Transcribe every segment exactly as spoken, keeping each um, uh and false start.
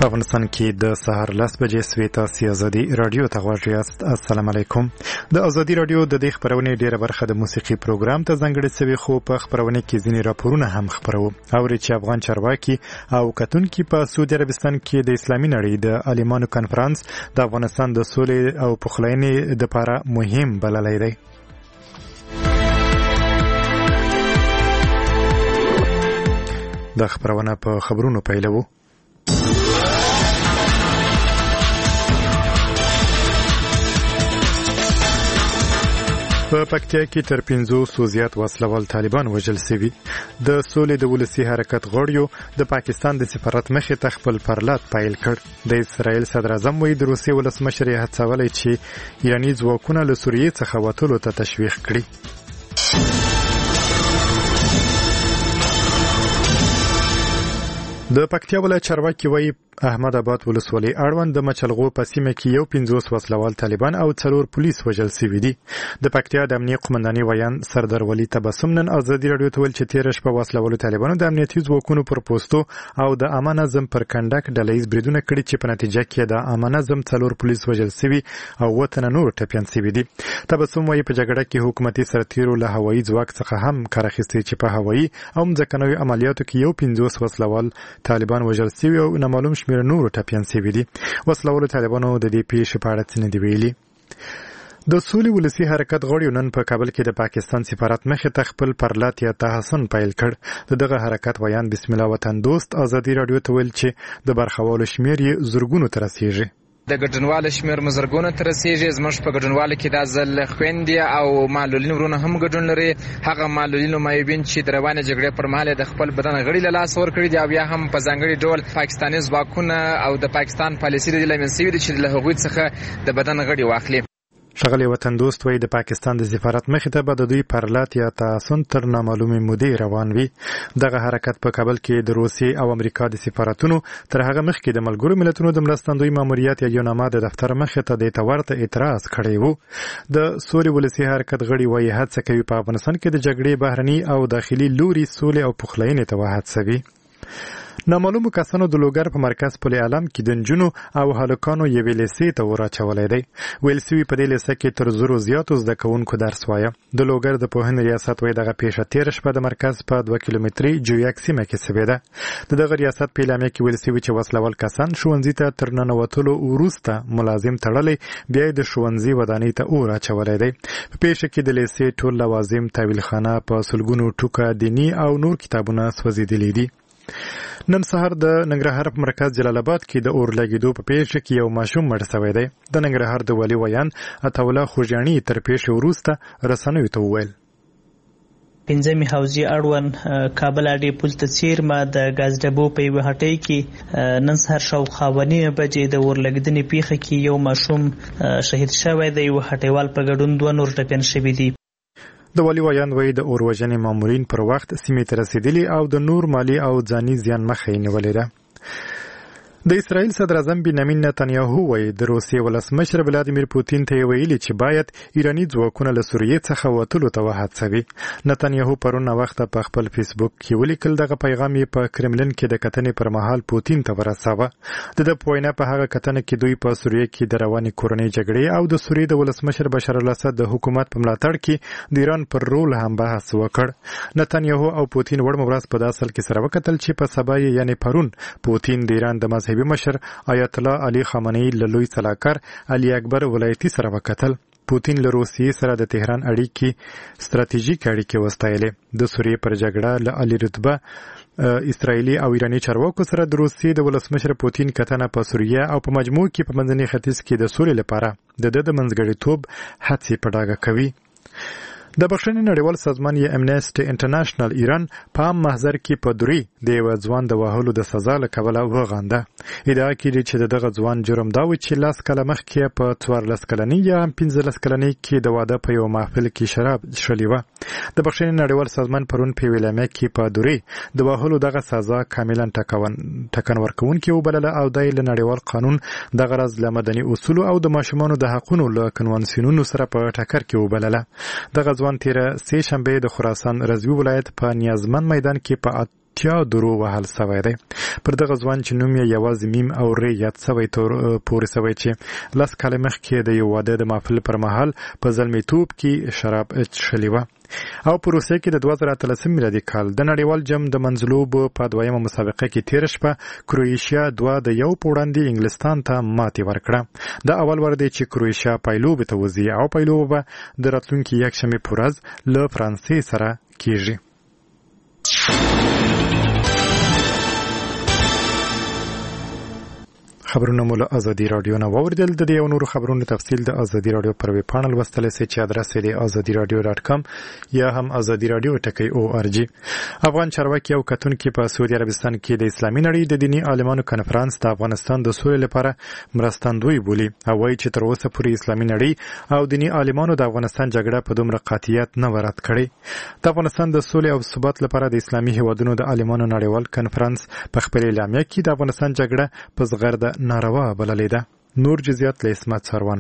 په افغانستان کې د سهار لس بجې سوي تاسو ازادي رادیو ته غواړئ یاست. السلام علیکم. د ازادي رادیو د دې خبرونې ډیره برخه د موسیقي پروګرام ته ځانګړې شوی، خو په خبرونه کې ځینې راپورونه هم خبرو او چې افغان چارواکي او کتونکي په سعودي عربستان کې د اسلامي نړۍ د عالمانو کانفرنس د افغانستان د سولې او پخلاینې لپاره مهم بللی دی. د خبرونه په خبرونو پیلوو. په پکتیا کې تر پنځوسو زیات وسلوال طالبان وژل شوي. د سولې د ولسي حرکت غړیو د پاکستان د سفارت مخې ته خپل پرلات پیل کړ. د اسرائیل صدر اعظم وایي د روسیې ولسمشر یې هڅولی چې ایراني ځواکونه له سوریې څخه وتلو ته تشویق کړي. د پکتیا ولایت چارواکي وایي احمد آباد ولسوالۍ اړوند د مچلغو په سیمه کې یو پنځوس وسلوال طالبان او څلور پولیس وژل شوي دي. د پکتیا د امنیت قومندانۍ ویان سردار ولی تبسم نن ازادي راډیو ته ویل چې تېره شپه وسلوالو طالبانو د امنیتي ځواکونو پر پوستو او د عامه نظم پر کنډک ډله ییز بریدونه کړي چې په نتیجه کې د عامه نظم څلور پولیس وژل شوي او اووه تنه نور ټپیان شوي دي. تبسم وایي په جګړه کې حکومتي سرتیرو له هوایي ځواک څخه هم کار اخیستی چې په هوایي او ځمکنیو عملیاتو کې یو پنځوس وسلوال طالبان وژل شوي او نامعلوم شمېر نور ټپیان شوي دي. وسلوالو طالبانو د دې پیښې په اړه څه نه دي ویلي. د سولې ولسي حرکت غړیو نن په کابل کې د پاکستان سفارت مخې ته خپل پرلات یا تحسن پیل کړ. د دغه حرکت ویان بسم الله وطن دوست ازادي راډیو ته ویل چې د برخوالو شمېر یې زرګونو ته رسیږي. د ګډونوالو شمېر مزرګونو ته رسیږي. زموږ په ګډونوالو کې دا ځل خویندې او معلولین ورونه هم ګډون لري. هغه معلولین او معیوبین چې د روانې جګړې پر مهال د خپل بدن غړي له لاسه ورکړي دي او بیا هم په ځانګړي ډول پاکستاني ځواکونه او د پاکستان پالیسي د لمن سوي دي چې له هغوی څخه د بدن غړي واخلي. ښاغلی وطن دوست وایي د پاکستان د سفارت مخې ته به د دوی پرلات یا تعصن تر نامعلومې مودې روان وي. دغه حرکت په کابل کې د روسیې او امریکا د سفارتونو تر هغه مخکې د ملګرو ملتونو د مرستندوی ماموریت یا یوناما د دفتر مخې ته د ورته اعتراض کړی و. د سولې ولسي حرکت غړي وایي هڅه کوي په افغانستان کې د جګړې بهرني او داخلي لوري سولې او پخلاینې ته وهڅوي. نامعلومو کسانو د لوګر په مرکز پل اعلام کې د نجونو او هلکانو یوې لیسې ته وراچولی دی. ویل سوي په دې لیسه کې تر زرو زیاتو زده کوونکو درس وایه. د لوګر د پوهنې ریاست وایي دغه پیښه تېره شپه د مرکز په دوه کیلومتري جویک سیمه کې شوې ده. د دغه ریاست په اعلامیه کې ویل سوي چې وسلوال کسان ښوونځي ته تر ننوتلو وروسته ملازم تړلی بیا یې د ښوونځي ودانۍ ته اور اچولی دی. په پیښه کې د لیسې ټول لوازم تاویلخانه په سلګونو ټوکه دیني او نور کتابونه سوځېدلي دي. نن سهار د ننګرهار په مرکز جلال آباد کې د اور لګېدو په پیښه کې یو ماشوم مړ شوی دی. د ننګرهار د والي ویان عطاالله خوږیاڼي تر پیښې وروسته رسنیو ته وویل پنځمې حوزې اړوند کابل اډې پل ته څیرمه د ګاز ډبو په یوه هټۍ کې نن سهار شاوخوا اوه نیمې بجې د اور لګېدنې پیښه کې یو ماشوم شهید شوی دی. یوه هټیوال په ګډون دوه نور ټپیان شوي دي. د والي ویان وایي د اور وژنې مامورین پر وخت سیمې ته رسېدلي او د نور مالي او ځاني زیان مخه یې نیولې ده. د اسرائیل صدر اعظم بنیامین نتنیاهو وایي د روسیې ولسمشر ولادیمیر پوتین ته یې ویلي چې باید ایراني ځواکونه له سوریې څخه وتلو ته وهڅوي. نتنیاهو پرون ناوخته په خپل فیسبوک کې ولیکل دغه پیغام یې په کرملین کې د کتنې پر مهال پوتین ته ورساوه. د ده په وینا په هغه کتنه کې دوی په سوریې کې د روانې کورنۍ جګړې او د سوریې د ولسمشر بشار الاسد د حکومت په ملاتړ کې د ایران پر رول هم بحث وکړ. نتنیاهو او پوتین وړمه ورځ په داسل کې سره وکتل چې په سبا یې یعنې پرون پوتین د ایران د مذهبي مشر آیت الله علي خامنه‌ای له لوی سلاکار علي اکبر ولایتي سره وکتل. پوتین له روسیې سره د تهران اړیکې ستراتیژیک اړیکې وستایلې. د سوریې پر جګړه له علي رتبه اسرائیلي او ایراني چارواکو سره د روسیې د ولسمشر پوتین کتنه په سوریه او په مجموع کې په منځني ختیځ کې د سولې لپاره د ده د منځګړیتوب هڅې په ډاګه کوي. د بخښنې نړیوال سازمان یې امنیسټي انټرنیشنل ایران په عام محضر کې په دري د یوه ځوان د وهلو د سزا له کبله وغانده. ادعا کړې چې د دغه ځوان جرم دا و چې لس کاله مخکې په څوارلس کلنۍ یا هم پنځلس کلنۍ کې د واده په یو محفل کې شراب څښلې وه. د بخښنې نړیوال سازمان پرون په یوه اعلامیه کې په دري د وهلو دغه سزا کاملا ټکن ورکوونکې وبلله او دا یې له نړیوال قانون دغه راز له مدني اصولو او د ماشومانو د حقونو له کنوانسیونونو سره په ټکر کې وبلله. دغه ځوان تیره سه شنبه د خراسان رضوي ولایت په نیازمند میدان کې په اتیا درو وهل سوی دی. پر دغه ځوان چې نوم یې یوازې میم او ری یاد سوی پورې سوی چې لس کاله مخکې د یو واده د محفل پر مهال په زلمیتوب کې شراب څښلي وه او په روسیه کې د دوه زره اتلسم میلادي کال د نړیوال جام د منځلوبو په دویمه مسابقه کې تېره شپه کروئیشیا دوه د یو په وړاندې انګلستان ته ماتې ورکړه. دا اول وار دی چې کروئیشیا پایلوبې ته وځي او پایلوبه به د راتلونکي یکشنبې په ورځ له فرانسې سره کیږي. خبرونه مو له ازادي رادیو نه واوریدل. د دې او نورو خبرونو تفصیل د ازادي رادیو پر ویب پاڼل لوستلی سئ چې ادرس یې د ازادي رادیو ډاټ کام یا هم ازادي رادیو ټکی او ار جی. افغان چارواکي او کتونکي په سعودي عربستان کې د اسلامي نړۍ د دیني عالمانو کنفرانس د افغانستان د سولې لپاره مرستندوی بولي او وایي چې تر اوسه پورې اسلامي نړۍ او دیني عالمانو د افغانستان جګړه په دومره قاطعیت نه ورد کړې. د افغانستان د سولې او ثبات لپاره د اسلامي هیوادونو د عالمانو نړیوال کنفرانس په خپل اعلامیه کې د افغانستان جګړه په زغرده ناروا بللې ده. نور جزئیات له اسمت سروان.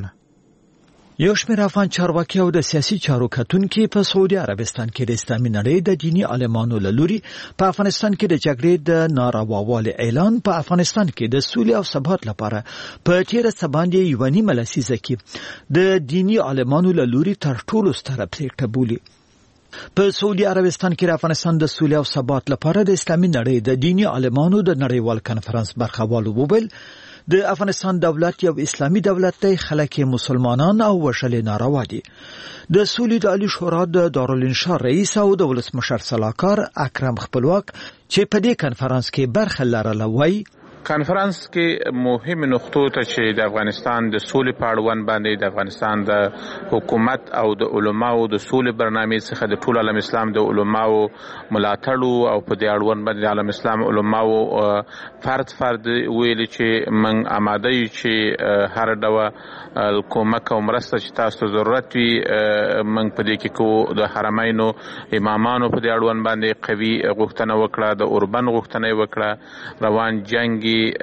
یو شمېر افغان چارواکي او د سیاسي چارو کتونکي په سعودي عربستان کې د اسلامي نړۍ د دیني عالمانو له لوري په افغانستان کې د جګړې د نارواوالي اعلان په افغانستان کې د سولې او ثبات لپاره په تیره څه باندې یوه نیمه لسیزه کې د دیني عالمانو له لوري تر ټولو ستره پرېکړه بولي. په سعودي عربستان کې د افغانستان د سولې او ثبات لپاره د اسلامي نړۍ د دیني عالمانو د نړیوال کنفرانس برخوالو وویل د افغانستان دولت یو اسلامي دولت دی، خلک مسلمانان او وشل ناروا دي. د سولې د عالی شورا د دارالانشا رئیس او د ولسمشر سلاکار اکرم خپلواک چې په دې کنفرانس کې برخه لرله وایي کنفرانس کې مهم نقطو ته چې د افغانستان د سولې په اړوند باندې د افغانستان د حکومت او د علماو د سولې برنامې څخه د ټول عالم اسلام د علماو ملاتړ او په دې اړوند باندې د عالم اسلام علماو فرد فرد ویل چې من آماده یو چې هر ډول کومک او مرسته چې تاسو ضرورت وي من په دې کې کو د حرمینو امامانو په دې اړوند باندې قوي غوښتنه وکړه، د اوربن غوښتنه وکړه، روان جنگ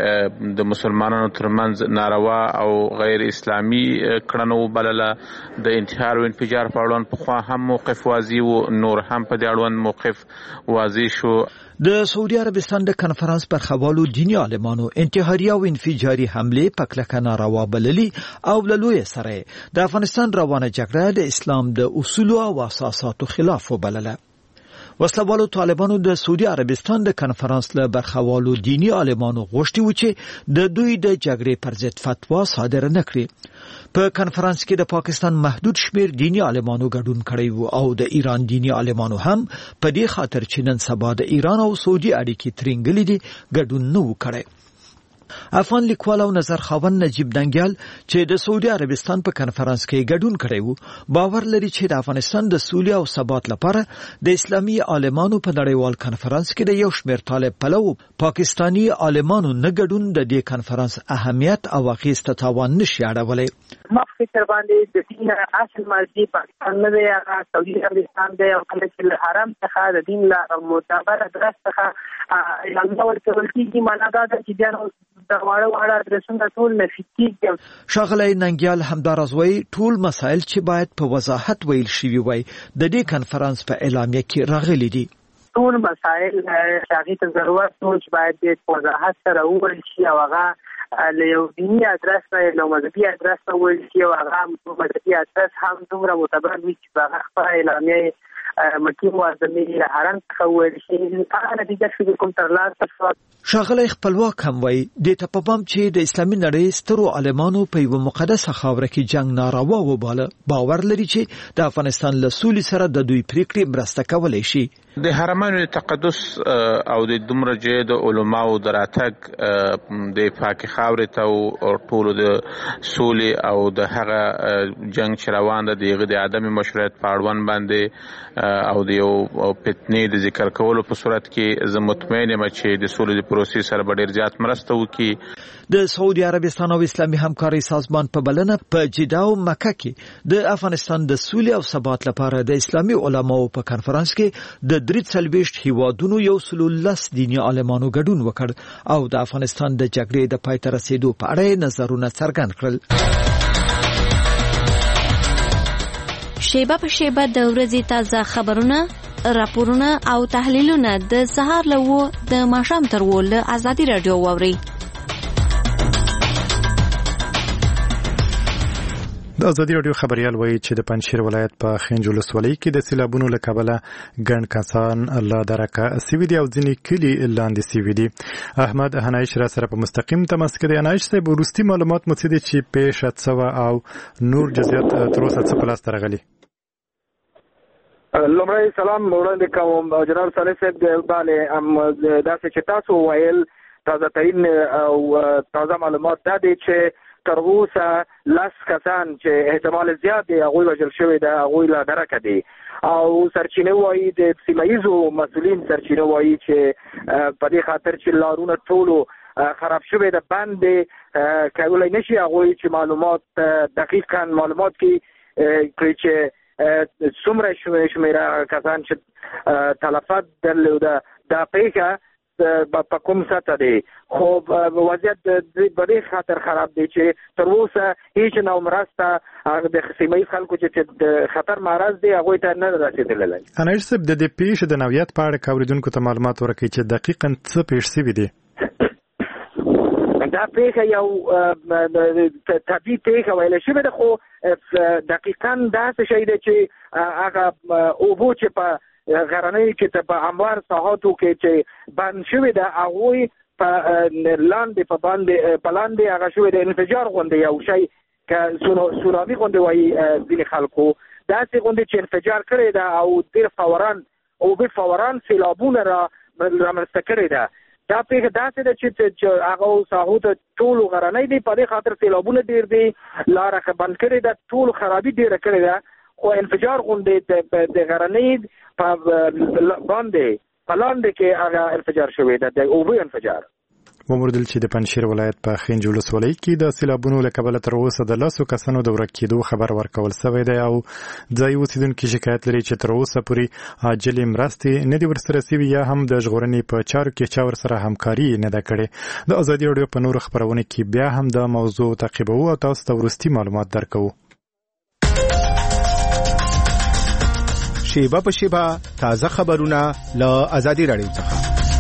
د مسلمانانو ترمنځ ناروا او غیر اسلامي کړنو بلله، د انتحار او انفجار په اړوند پخوا هم موقف واضح و، نور هم په دې اړوند موقف واضح شو. د سعودي عربستان د کنفرانس برخوالو دیني عالمانو انتحاري او انفجاري حمله په کلکه ناروا بللي او له لوی سره د افغانستان روانه جګړه د اسلام د اصولو او اساساتو خلاف وبلله. وسلوالو طالبانو د سعودي عربستان د کنفرانس له برخوالو دینی عالمانو غوښتي و چې د دوی د جګړې پر ضد فتوا صادره نکړي. په کنفرانس کې د پاکستان محدود شمیر دینی عالمانو ګډون کړی وو او د ایران دینی عالمانو هم په دې خاطر چې نن سبا د ایران او سعودي اړیکې ترنګلې دي ګډون نه وکړي. افغان لیکوال او نظر خاوند نجیب دنګیال چې د سعودي عربستان په کنفرانس کې ګډون کړی وو باور لري چې د افغانستان د سولې او ثبات لپاره د اسلامي عالمانو په نړیوال کنفرانس کې د یو شمېر طالب پلو پاکستانی عالمانو نه ګډون د دې کنفرانس اهمیت او اغیز ته تاوان نشي اړولی. ما فکر باندې د دین اصل مرجع پاکستان نه دی، هغه سعودي عربستان دی او کله چې حرم څخه د دین له معتبر ادرس څخه اعلان ورکول کېږي معنا دا ده چې بیا د واړه واړه ادرسونه ټول نفي کېږي. ښاغلی ننګیال همداراز وایي ټول مسایل چې باید په وضاحت ویل شوي وای د دې کنفرانس په اعلامیه کې راغلي دي. ټول مسایل چې هغې ته ضرورت و چې باید په وضاحت سره وویل شي او هغه له یو دیني ادرس نه یو مذهبي ادرس نه ویل شي او هغه مذهبي ادرس هم دومره معتبر وي چې په هغه خپله اعلامیه مکې معظمې له حرم څخه ویل شي هغه نتیجه چې کوم ترلاسه شوه. ښاغلی خپلواک هم وایي دې ته په پام چې د اسلامي نړۍ سترو عالمانو په یوه مقدسه خاوره کې جنګ ناروا وباله باور لري چې د افغانستان له سولې سره د دوی پریکړې مرسته کولی شي. د حرمینو تقدس او د دومره جید علماو د راتګ د پاکې خاورې ته او ټولو د سولې او د هغه جنګ چې روان ده د هغې د عدم مشروعیت په اړوند باندې او د یو فتنې د ذکر کولو په صورت کې زه مطمئن یم چې د سولې د پروسې سره به ډېر زیات مرسته وکړي. د سعودي عربستان او اسلامي همکارۍ سازمان په بلنه په جده او مکه کې د افغانستان د سولې او ثبات لپاره د اسلامي علماو په کنفرانس کې د درې څلوېښت هیوادونو یو سل لس دیني عالمانو ګډون وکړ او د افغانستان د جګړې د پای ته رسېدو په اړه نظرونه څرګند کړل. شیبه په شیبه د ورځې تازه خبرونه راپورونه او تحلیلونه د سهار له و د ماښام تر و له ازادي راډیو واورئ. د ازادي راډیو خبريال وایي چې د پنځشیر ولایت په خنج ولسوالۍ کې د سیلابونو له کبله ګڼ کسان له درکه سوي دي او ځینې کلي لاندې سوي دي. احمد هنایش را سره په مستقیم تماس کې دی. هنایش صاحب، وروستي معلومات مو څه دي چې پیښه څه او نور جزئیات تر اوسه څه په لاسته راغلي؟ لومړی سلام وړاندې کوم جناب صالح صاحب. بله، داسې چې تاسو ویل تازه ترین او تازه معلومات دا دي چې تر اوسه لس کسان چې احتمال زیات دی هغوی وژل شوي ده، هغوی لا درکه دي او سرچینه وایي د سیمه ییزو مسؤلین سرچینه وایي چې په دې خاطر چې لارونه ټولو خراب شوي ده باندې کولی نشي هغوی چې معلومات دقیقا معلومات کې کړي چې څومره شمیره کسان چې تلفات درلوده دا پیښه په کوم سطح دی. خو وضعیت د دې خاطر خراب دی چې تر اوسه هیڅ نو مرسته د سیمه ییز خلکو چې د خطر معرض دی هغوی ته نه رسېدلی. انایش صاحب، د دې پیښې د نوعیت په اړه اوریدونکو ته معلومات ورکړئ چې دقیقاً څه پیښ شوي دي. دا پیښه یو طبیعي پیښه ویلی شوې ده، خو دقیقاً داسې شی دی چې هغه اوبو چې په غرنۍ کې په هموار ساحاتو کې چې بند شوي ده هغوی په لاندې په باندې په لاندې هغه شوي ده انفجار غوندې یو شی که سونامي غوندې وایي ځینې خلکو، داسې غوندې چې انفجار کړی ده او ډېر فوران اوبه فوران سیلابونه را رامنځته کړې ده. دا پیښه داسې ده چې هغه ساحو ته ټولو غرنۍ دي، په دې خاطر سیلابونه ډېر دي، لاره بند کړې ده، ټولو خرابي ډېره کړې ده، خو انفجار غوندې د غرنۍ په باندې په لاندې کې هغه انفجار شوی ده، د اوبو انفجار. وموردل چې د پنځشیر ولایت په خنج ولسوالۍ کې د سیلابونو له کبله تر اوسه د لسو کسانو د ورک کېدو خبر ورکول شوی دی او ځایي اوسېدونکي شکایت لري چې تر اوسه پورې عاجلې مرستې نه دي ورسره سوي یا هم د ژغورنې په چارو کې چا ورسره همکاري نه ده کړې. د ازادي راډیو په نورو خپرونو کې بیا هم د موضوع تعقیبوو او تاسو ته وروستي معلومات درکوو. شیبه په شیبه تازه خبرونه له ازادي راډیو څخه.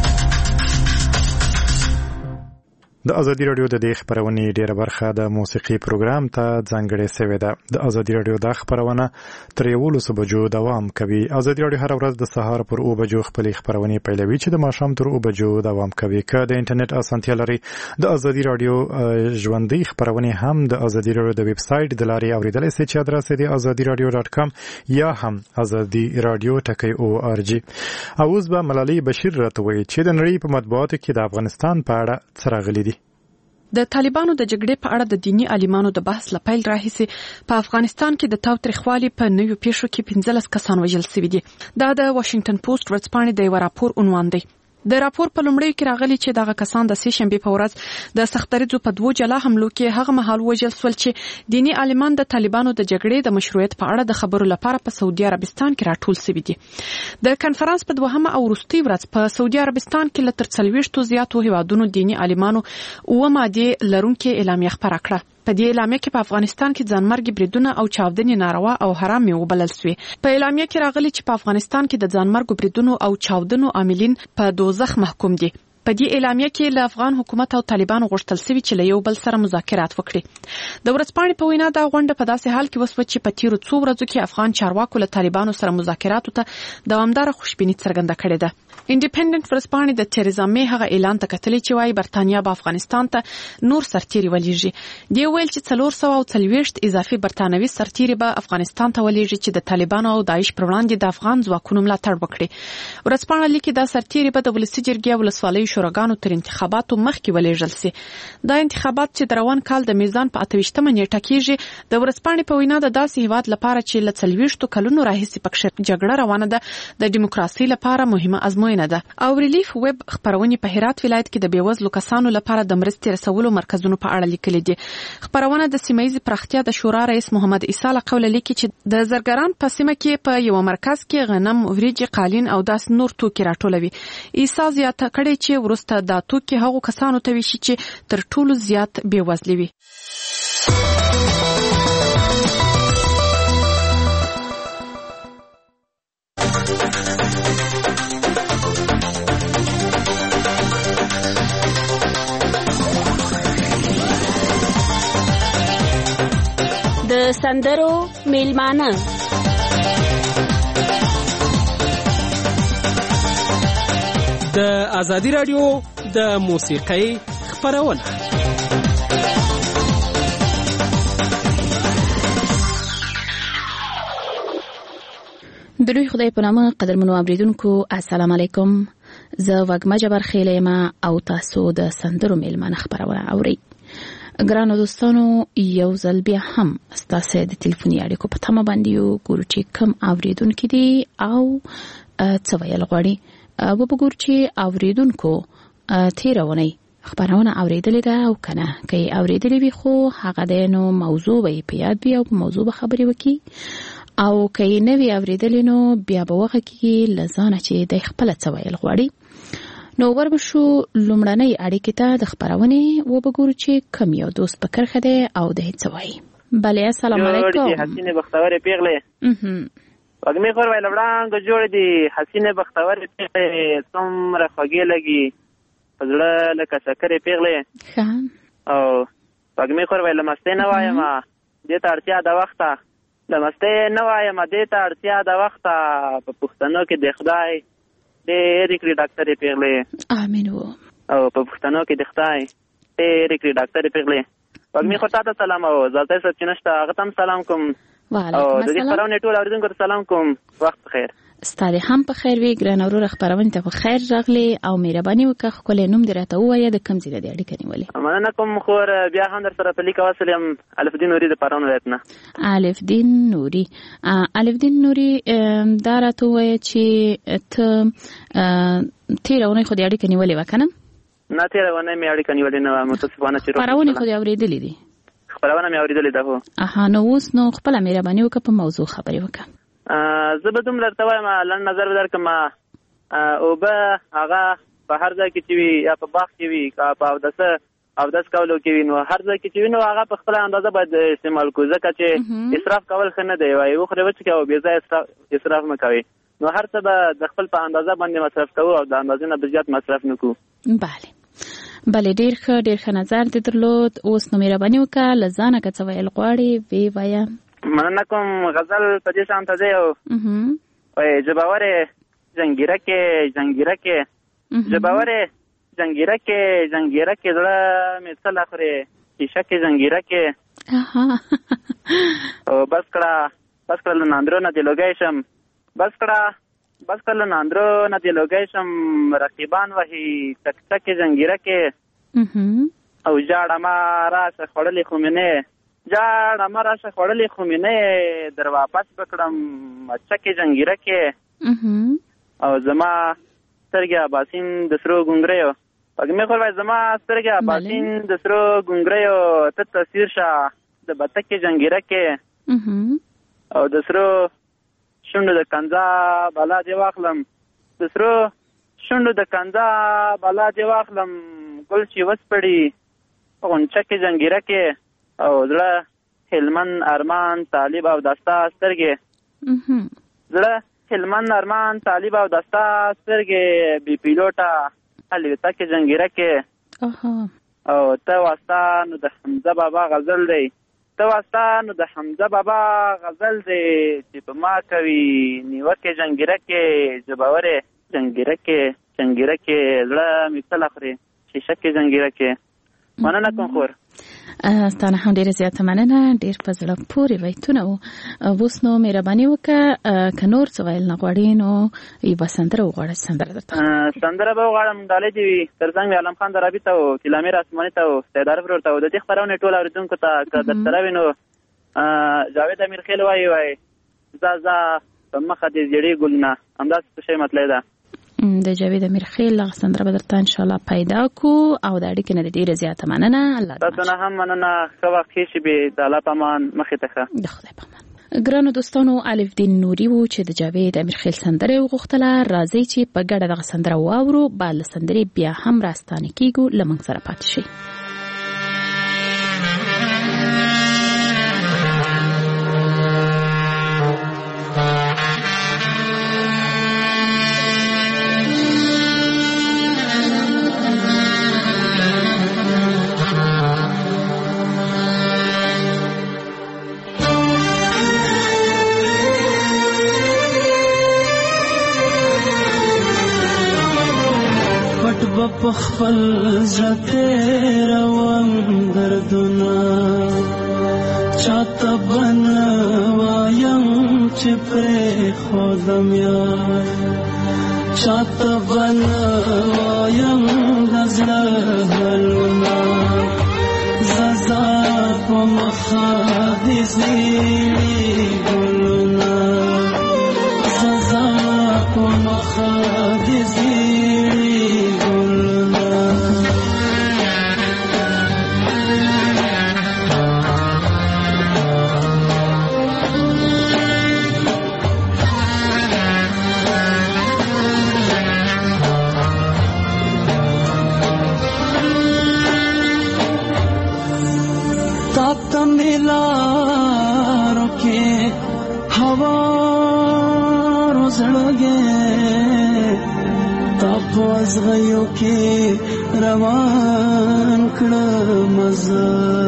د ازادي راډیو د دې خبرونې ډیره برخه د موسیقي پروګرام ته ځانګړې شوې ده. د ازادي راډیو د خبرونه تر یولسو بجو دوام کوي. ازادي راډیو هر ورځ د سهار پر اوه بجو خپلې خبرونه پیلوي چې د ماښام تر اوه بجو دوام کوي. که د انټرنیټ اسانتیا لري، د ازادي راډیو ژوندۍ خبرونه هم د ازادي راډیو د ویب سټ د لارې اوریدلای شئ چې ادرس دی ازادي راډیو ډاټ کام یا هم ازادي راډیو ټکی او ار جی. اوس به ملالۍ بشیر راته وایي چې د نړۍ په مطبوعاتو کې د افغانستان په اړه څه راغلي دي. د طالبانو د جګړې په اړه د دینی عالمانو د بحث لپیل راهیسې په افغانستان کې د تاوتریخوالي په نویو پیښو کې پنځلس کسان وژل شوي دي. دا د واشنگټن پوسټ ورځپاڼې د یو راپور عنوان دی. د راپور په لومړیو کې راغلي چې دغه کسان د سې شنبې په ورځ د سختدریځو په دوو جلا حملو کې هغه مهال وژل شول چې دینی عالمان د طالبانو د جګړې د مشروعیت په اړه د خبرو لپاره په سعودي عربستان کې راټول شوي دي. د کنفرانس په دوهمه او وروستۍ ورځ په سعودي عربستان کې له تر څلوېښتو زیاتو هیوادونو دینی عالمانو اوه مادې لرونکې اعلامیه خپره کړه. په دې اعلامیه کې په افغانستان کې ځانمرګي بریدونه او چاودنې ناروا او حرام وبلل شوې. په اعلامیه کې راغلي چې په افغانستان کې د ځانمرګو بریدونو او چاودنو عاملین په دوزخ محکوم دي. په دې اعلامیه کې له افغان حکومت او طالبانو غوښتل شوی چې له یو بل سره مذاکرات وکړي. د ورځپاڼې په وینا دا غونډه په داسې حال کې وسوه چې په تیرو څو ورځو کې افغان چارواکو له طالبانو سره مذاکراتو ته دوامداره خوشبیني څرګنده کړې ده. انډیپندنت ورځپاڼې د تریزا می هغه اعلان ته کتلې چې وايي برتانیا به افغانستان ته نور سرتیري ولېږي. دی ویل چې څلور سوه او څلوېښت اضافي برتانوي سرتیري به افغانستان ته ولېږي چې د طالبانو او داعش پر وړاندې د افغان ځواکونو ملاتړ وکړي. ورځپاڼه لیکي دا سرتیري به د ولسي جرګې او ولسوالیو شوراګانو تر انتخاباتو مخکې ولېږل شي. دا انتخابات چې د روان کال د میزان په اته ویشتمه نیټه کېږي، د ورځپاڼې په وینا د داسې هیواد لپاره چې له څلوېښتو کلونو راهیسې پکې جګړه روانه ده د ډیموکراسۍ لپاره مهمه ازموینه ده. او ریلیف ویب خبرونه په هرات ولایت کې د بیوزلو کسانو لپاره د مرستې رسولو مرکزونو په اړه لیکلي دي. خبرونه د سیمه ییزې پراختیا د شورا رئیس محمد عیسی له قوله لیکي چې د زرګران په سیمه کې په یو مرکز کې غنم، وریجې، قالین او داس نور توکي راټولوي. عیسی زیاته کړي چې ورسته دا توکي هغو کسانو ته ویشي چې تر ټولو زیات بیوزلي وي. سندرو میلمانه د ازادي رادیو د موسیقۍ خپرونه. د لوی خدای په نامه قدرمنو اوریدونکو السلام علیکم. زه وګما جبر خیلې ما او تاسو د سندرو میلمانه خبرونه اوري. ګرانو دوستانو یو ځل بیا هم ستاسو د ټلیفوني اړیکو په تمه باندې یو ګورو چې کوم اوریدونکو دي او څه ویل غواړي. و بګور چې اوریدونکو تیرونه خبرونه اوریدلې ده او کنه کوي اوریدلې وي خو هغه د نو موضوع به په یاد بیا او موضوع به خبرې وکي او کوي نوی اوریدلې نو بیا به وخت کې لزانه چې د خپل څه ویل غواړي. نو وربشو لومړنۍ اړیکې ته د خبرونه و بګور چې کوم یو دوست په کرخه ده او د څه وایي. بله السلام علیکم. جوړ دي حسینه بختوره پیغله. اها وګمې خور ویل وړاندې جوړ دي حسینه بختوره پیغله څومره خوږی لګي پزړه لکه شکرې پیغله. ښه او وګمې خور ویل مسته نه وایم دې ته اړتیا د وخته د مسته نه وایم دې ته اړتیا د وخته په پښتنو کې د خدای دې ریکړي ډاکټر پیغله. امين. او په پښتنو کې د خدای دې ریکړي ډاکټر پیغله. وګمې خور ته سلام او زلته سب چنشته هغه تم سلام کوم. وعلیکم السلام. د دې خبرونه ټول اوریدونکو ته سلام کوم. وخت بخیر. ستاره هم په خیر وي ګران اورور خبرونه ته په خیر راغلي او مهرباني وکړه خپل نوم درته وایي د کم ځای د اړیکې نیولې. مننه کوم خور بیا هم در سره په لیک وصل یم الف دین نوري د پرون ولایتنه. الف دین نوري الف دین نوري دا راته وایي چې ته تیرونه خو د اړیکې نیولې وکنه. نه تیرونه مې اړیکې نیولې نه و متاسفانه چې پرونه خو د اورېدلې دي. خبرونه مې اورېدلې ده هو. اها نو اوس نو خپل مهرباني وکړه په موضوع خبرې وکړه. زه به دومره درته وایم لنډ نظر به درکړم اوبه هغه په هر ځای کې چې وي یا په باغ کې وي که په اودسه اودس کولو کې وي نو هر ځای کې چې وي نو هغه په خپله اندازه باید استعمال کړو ځکه چې اسراف کول ښه نه دی وایي وخورئ وڅښئ او بې ځایه اسراف مه کوئ نو هر څه به د خپل په اندازه باندې مصرف کوو او د اندازې نه به زیات مصرف نه کوو. بله بله ډېر ښه ډېر ښه نظر دې درلود. اوس نو مهرباني وکړه له ځانه که څه ویل غواړې ویې وایه. مننه کوم. غزل په دې شان ته دی او وایي جباورې جنګیره کې جنګیره کې جباورې جنګیره کې جنګیره کې زړه مې څه لا خورې شیشه کې جنګیره کې او بس کړه بس کړه له ناندرو نه دې لوګی شم بس کړه بس کړه له ناندرو نه دې لوګی شم رقیبان وهي چک چکې جنګیره کې او جاړه ما راشه خوړلې خو مې نه جاړه ما راشه خوړلې خو مې نه در واپس بکړم چکې جنګیره کې او زما سترګې اباسین د سرو ګونګریو وګمې خور وایي زما سترګې اباسین د سرو ګونګریو ته تصویر شه د بتکې جنګیره کې او د سرو شونډو د کنځا بالا دې واخلم د سرو شونډو د کنځا بالا دې واخلم ګل چې وسپړي غونچه کې جنګیره کې او زړه هلمند ارمان طالب او دستا سترګې زړه هلمند ارمان طالب او دستا سترګې بي پیلوټه الوتکې جنګیره کې او ته واسطه نو د حمزه بابا غزل دی ته واسطه نو د حمزه بابا غزل دی چې په ما کوي نیوکې جنګیره کې جباورې جنګیره کې جنګیره کې زړه مې څه لا خورې شیشه کې جنګیره کې. مننه کوم خور. ستانه هم ډیره زیاته مننه ډیر په زړه پورې وایتونه او اوس نو مهرباني وکړه که نور څه ویل نه غواړې نو یوه سندره وغواړه. سندره درته سندره به وغواړم ډالۍ دې وي تر څنګ عالم خان درابي ته و کلامیر اسماني ته و سید عارف ورور ته و د دې خپرونې ټول اورېدونکو ته که درسره وي نو جاوید امیرخیل وایي وایي ځه ځه په مخه دې زیړې ګلونه همداسې څه شی مطلع ده. د جاوید امیرخیل هغه سندره به درته انشاءالله پیدا کو او د اړیکې نه ډیره زیاته مننه. الله تاسو نه هم مننه. ښه وخت ښه شي به د الله په امان مخې ته ښه. د خدای په امان. ګرانو دوستانو الف دین نوري و چې د جاوید امیرخیل سندره وغوښتله. راځئ چې په ګډه دغه سندره واورو. بعد له سندرې بیا هم راستانه کیږو. له موږ سره پاتې شئ. پخپل زړه روان دردونه چاته بنا وایم چې پرې خودم یار چاته بنا وایم د زړه حالونه ززا په مخه دې زیړي ګلونه ززا په مخه دې زیړي ګلونه تا मिलारों के हवारों जड़गे तापवाज गयो के रवान कड़ मजा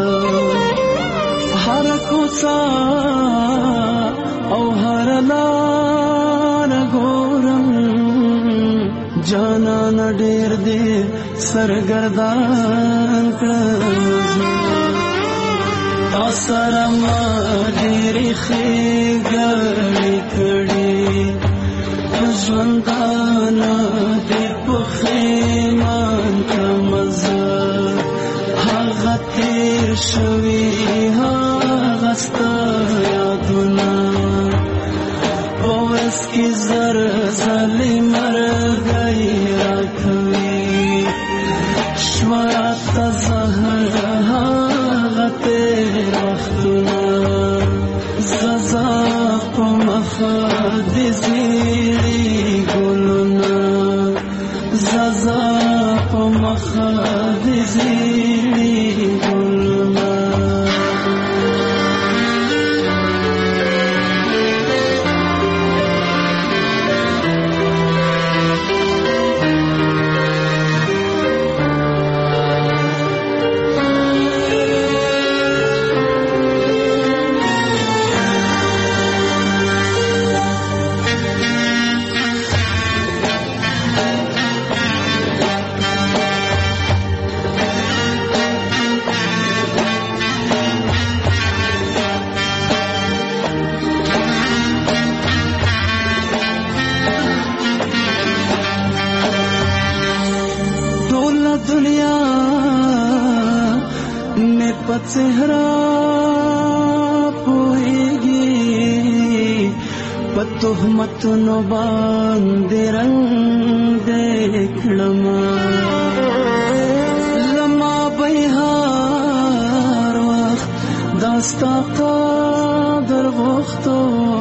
हर कोसा औ हर लार गोरम जाना न डेर दे सरगर्दान कड़ असरमा ډېرې ښېګڼې کړې ژوندانه دې پښېمان کړمه زه هغه تېر شوي هغه ستا یادونه په ورځ کې زر ځلې مرګی راکوي شوه راته زهر هغه تېر وختونه ززا په مخه دې زیړي ګلونه ززا په مخه دې زیړي ګلونه दुनिया में पचहरा पोएगी पतुहमत नो बांधे रंग देखलमा लमा बहार वक्त दास्ता कादर वक्तो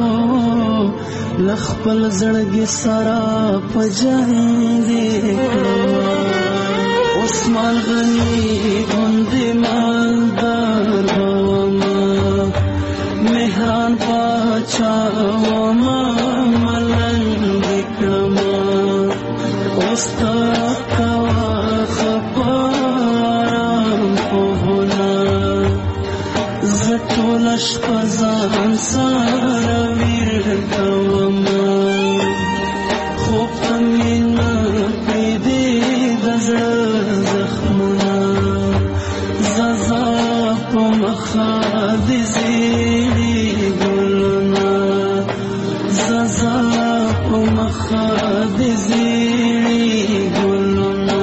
लखपल जड़गी सारा पजंग देखलमा عثمان غنی غندی مالدار وما مهران پاچا وما ملنگ کرما استا کوا خبارم پوهنا زٹولش پزان سارا ویر کوما خوب تمینا پیدی دزر ززا په مخه دې زیړي ګلونه ززا په مخه دې زیړي ګلونه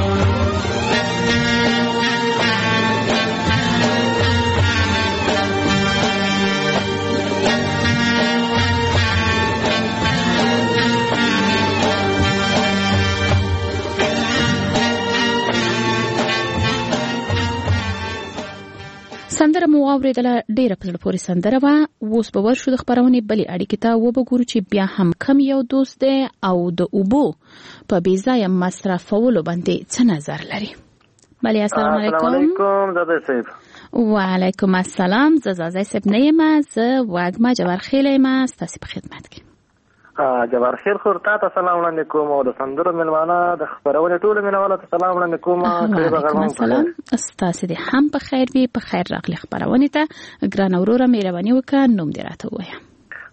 سندره مو واورېدله ډېره په زړه پورې سندره وه. اوس به ورشو د خپرونې بلې اړیکې ته وبګورو چې بیا هم کم یو دوست دی او د اوبو په بې ځایه مصرفولو باندې څه نظر لري. بلې السلام علیکم. السلام علیکم زاده صاحب. وعلیکم السلام. زه زازی صاحب نه یم، زه وږمه جوارخیله یم، ستاسې په خدمت کې. جوارخیل خور تا ته سلام وړاندې کوم او د سندرو مېلمانه د خپرونې ټولو مینوالو ته سلام وړاندې کوم. وعلیکم السلام. ستاسې دې هم په خیر وي. په خیر راغلې خپرونې ته. ګرانه وروره مهرباني وکړه نوم دې راته ووایه.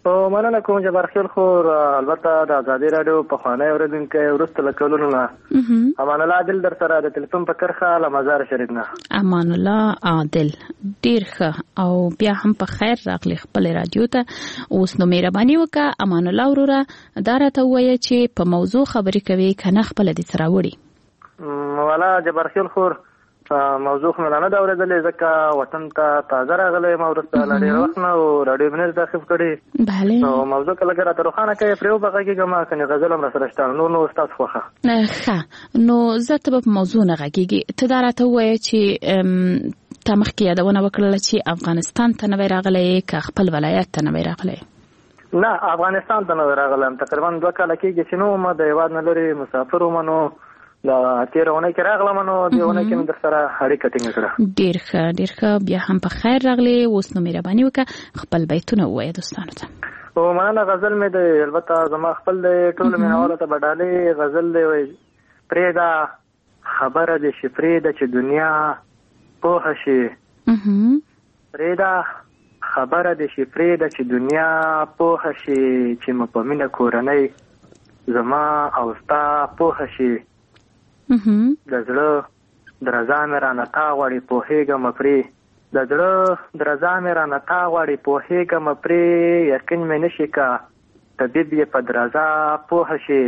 او مننه کوم جبار خیل خو البته د ازادي رادیو په خوانه اوریدونکو ورسته لکولونو نه امان الله عادل در سره د ټلیفون په کرخه له مزار شریف نه. امان الله عادل ډیر ښه او بیا هم په خیر راغلی خپل رادیو ته. اوس نو مهرباني وکړه امان الله وروره دا راته ووایه چې په موضوع خبرې کوي کنه خپل دې سره وړي. والا جبار خیل خو موضوع خو نه دا اورېدلې ځکه وطن ته تازه راغلی ما ورسته له ډېر وخت نه او راډیو بنر تعقیب کړي. بله نو موضوع کله که راته روښانه کوې پرې وبغږېږم کنې غزل هم راسره شته نور نو ستاسو خوښه. ښه نو زه ته به په موضوع نه غږېږي ته دا راته ووایه چې تا مخکې یادونه وکړله چې افغانستان ته نوی راغلی که خپل ولایت ته نوی راغلی؟ نه افغانستان ته نوی راغلم تقریبا دوه کاله کېږي چې نو ما د هېواد نه لرې مسافر وم نو دا تیر اونۍ کې راغلم نو دی اونۍ کې مې در سره اړیکه ټینګه کړه. ډېر ښه ډېر ښه بیا هم په خیر راغلی. اوس نو مهرباني وکړه خپل بیتونه ووایه دوستانو ته. او مننه غزل مې دی البته زما خپل دی ټولو مینهوالو ته به ډالۍ غزل دی وایي پرېږده خبره دې شي پرېږده چې دنیا پوهه شي پرېږده خبره دې شي پرېږده چې دنیا پوهه شي چې مو په مینه کورنۍ زما او ستا پوهه شي د زړه درزا مې رانه تا غواړي پوهېږم پرې د زړه درزا مې رانه تا غواړي پوهېږم پرې یقین مې نشي که طبیب یې په درزا پوهه شي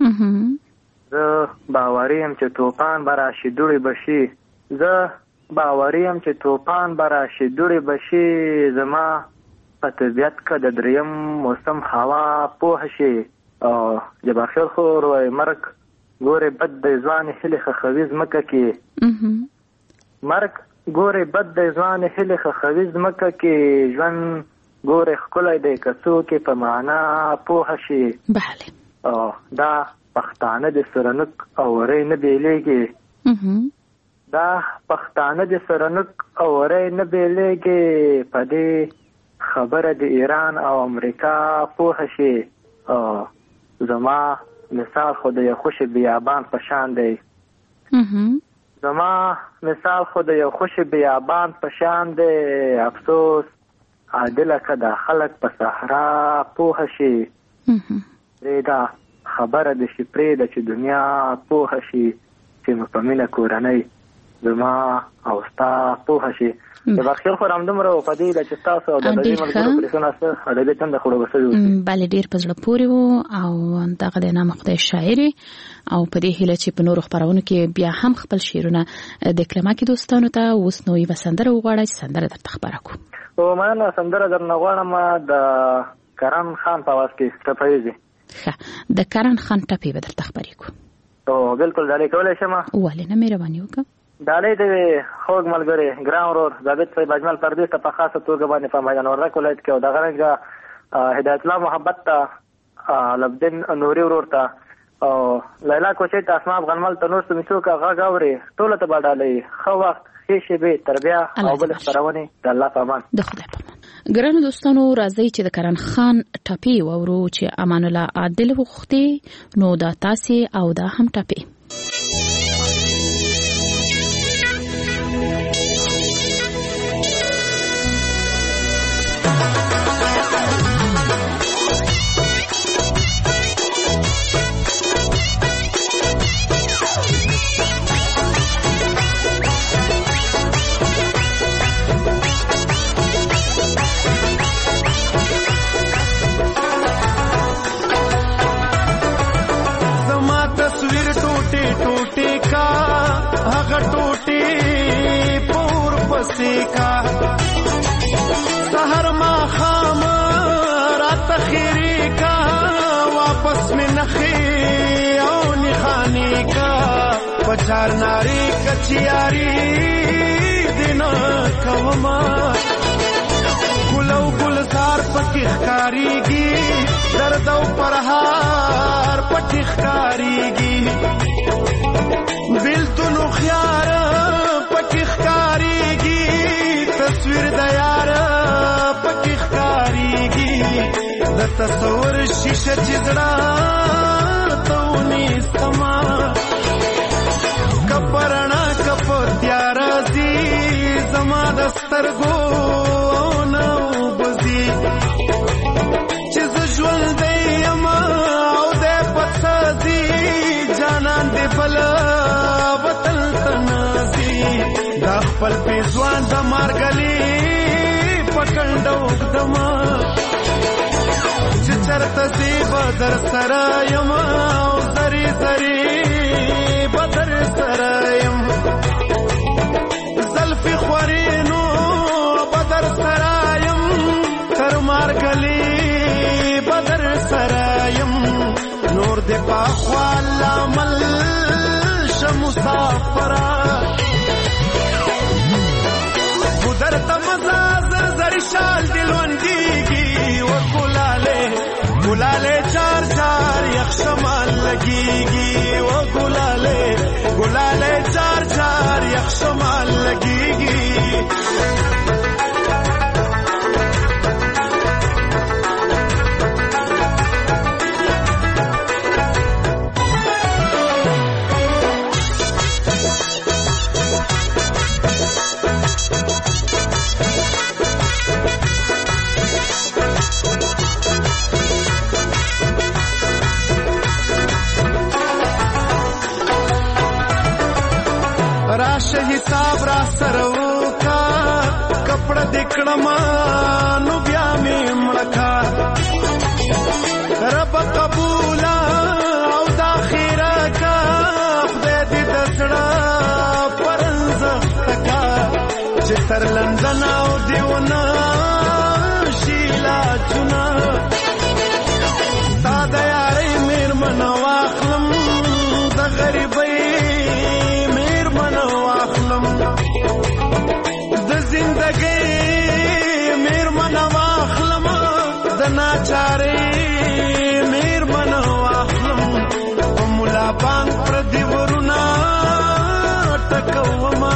زه باوري یم چې توپان به راشي دوړې به شي زه باوري یم چې توپان به راشي دوړې به شي زما په طبیعت که د دریم موسم هوا پوهه شي. او جبار خیل خو وایي مرګ ګورې بد دی ځوانې هیلې خښوي ځمکه کې مرګ ګورې بد دی ځوانې هیلې خښوي ځمکه کې ژوند ګورې ښکلی دی که څوک یې په معنا پوهه شي. بله او دا پښتانه د سرنک او وری نه بیلیږي دا پښتانه د سرنک او وری نه بیلیږي په دې خبره د ایران او امریکا پوهه شي. او زما مثال خو د یو خوش بیابان په شان دی زما مثال خو د یو خوش بیابان په شان دی افسوس عادله که دا خلک په صحرا پوهه شي پرېږده خبره دې شي پرېږده چې دنیا پوهه شي چې مو په مینه کورنۍ زما او ستا پوهه شي. د بخیل خو همدومره و په دې ده چې ستاسو او د ادبي ملګرو پرېښونه څه ادبي تنده خړو به شوي اوسي. بله ډېر په زړه پورې و او دغه د نامه خدای شاعرې او په دې هیله چې په نورو خپرونو کې بیا هم خپل شعرونه دکلمه کې دوستانو ته. اوس نو یوه سندره وغواړه چې سندره درته خپره کړو. او مننه سندره درنه غواړم د کرن خان په اواز کې ټپه وي. ښه د کرن خان ټپې به درته خپرې کړو. او بالکل ډالۍ کولی شم؟ ولې نه مهرباني وکړه. ډالۍ د خوږ ملګري ګران ورور ثابت صاحب اجمل پردیس ته په خاصه توګه باندې په میدان وردګ ولایت کې او دغه رنګه هدایت الله محبت ته لبدین نوري ورور ته او لیلا کوچۍ ته اسماء غنمل ته نور څوک غږ اوري ټوله ته به ډالۍ ښه وخت ښې شېبې تر بیا او بلې خپرونې د الله په امان. د خدای په امان. ګرانو دوستانو راځئ چې د کرن خان ټپې واورو چې امان الله عادل وغوښتې نو دا تاسې او دا هم ټپې. सहर मा खाम रात खीरी का वापस में नखी और निखानी का पचार नारी कचियारी दिन कवमा गुलौ गुलजार पटिखकारीगी दर्दौ परहार पटिखकारीगी बिल तुनु ख्यार पटिखकारीगी तस्वीर दयार पटिखकारीगी द تصور شیشه چزړه تونی سما کپرنا کپ تیار زی زما دسترګو نو بزی خپل پیزوان د مارګلی پکند وګدما چې چرته سی بدر سره یم او زری زری بدر سره یم زلفی خورینو بدر سره یم تر مارګلی بدر سره یم نور دې پاخوا لامل مسافرا بدر تمزا زرزر شال دلوندیگی و گلاله گلاله چار چار یخشمال لگیگی و گلاله گلاله چار چار یخشمال لگیگی راشه حساب را سرو کا کپڑا دکړما نو بیا می مړکا رب قبول او د اخره کا خدای دې دسړه پرنځ تکا چې تر لندن او دیونه شیلا چنا ساده یاري مېر منو واخلم د غریبۍ زندگی میر من واخلم د ناچارې میر من واخلم مولا بان پر دی ورنا ټکوما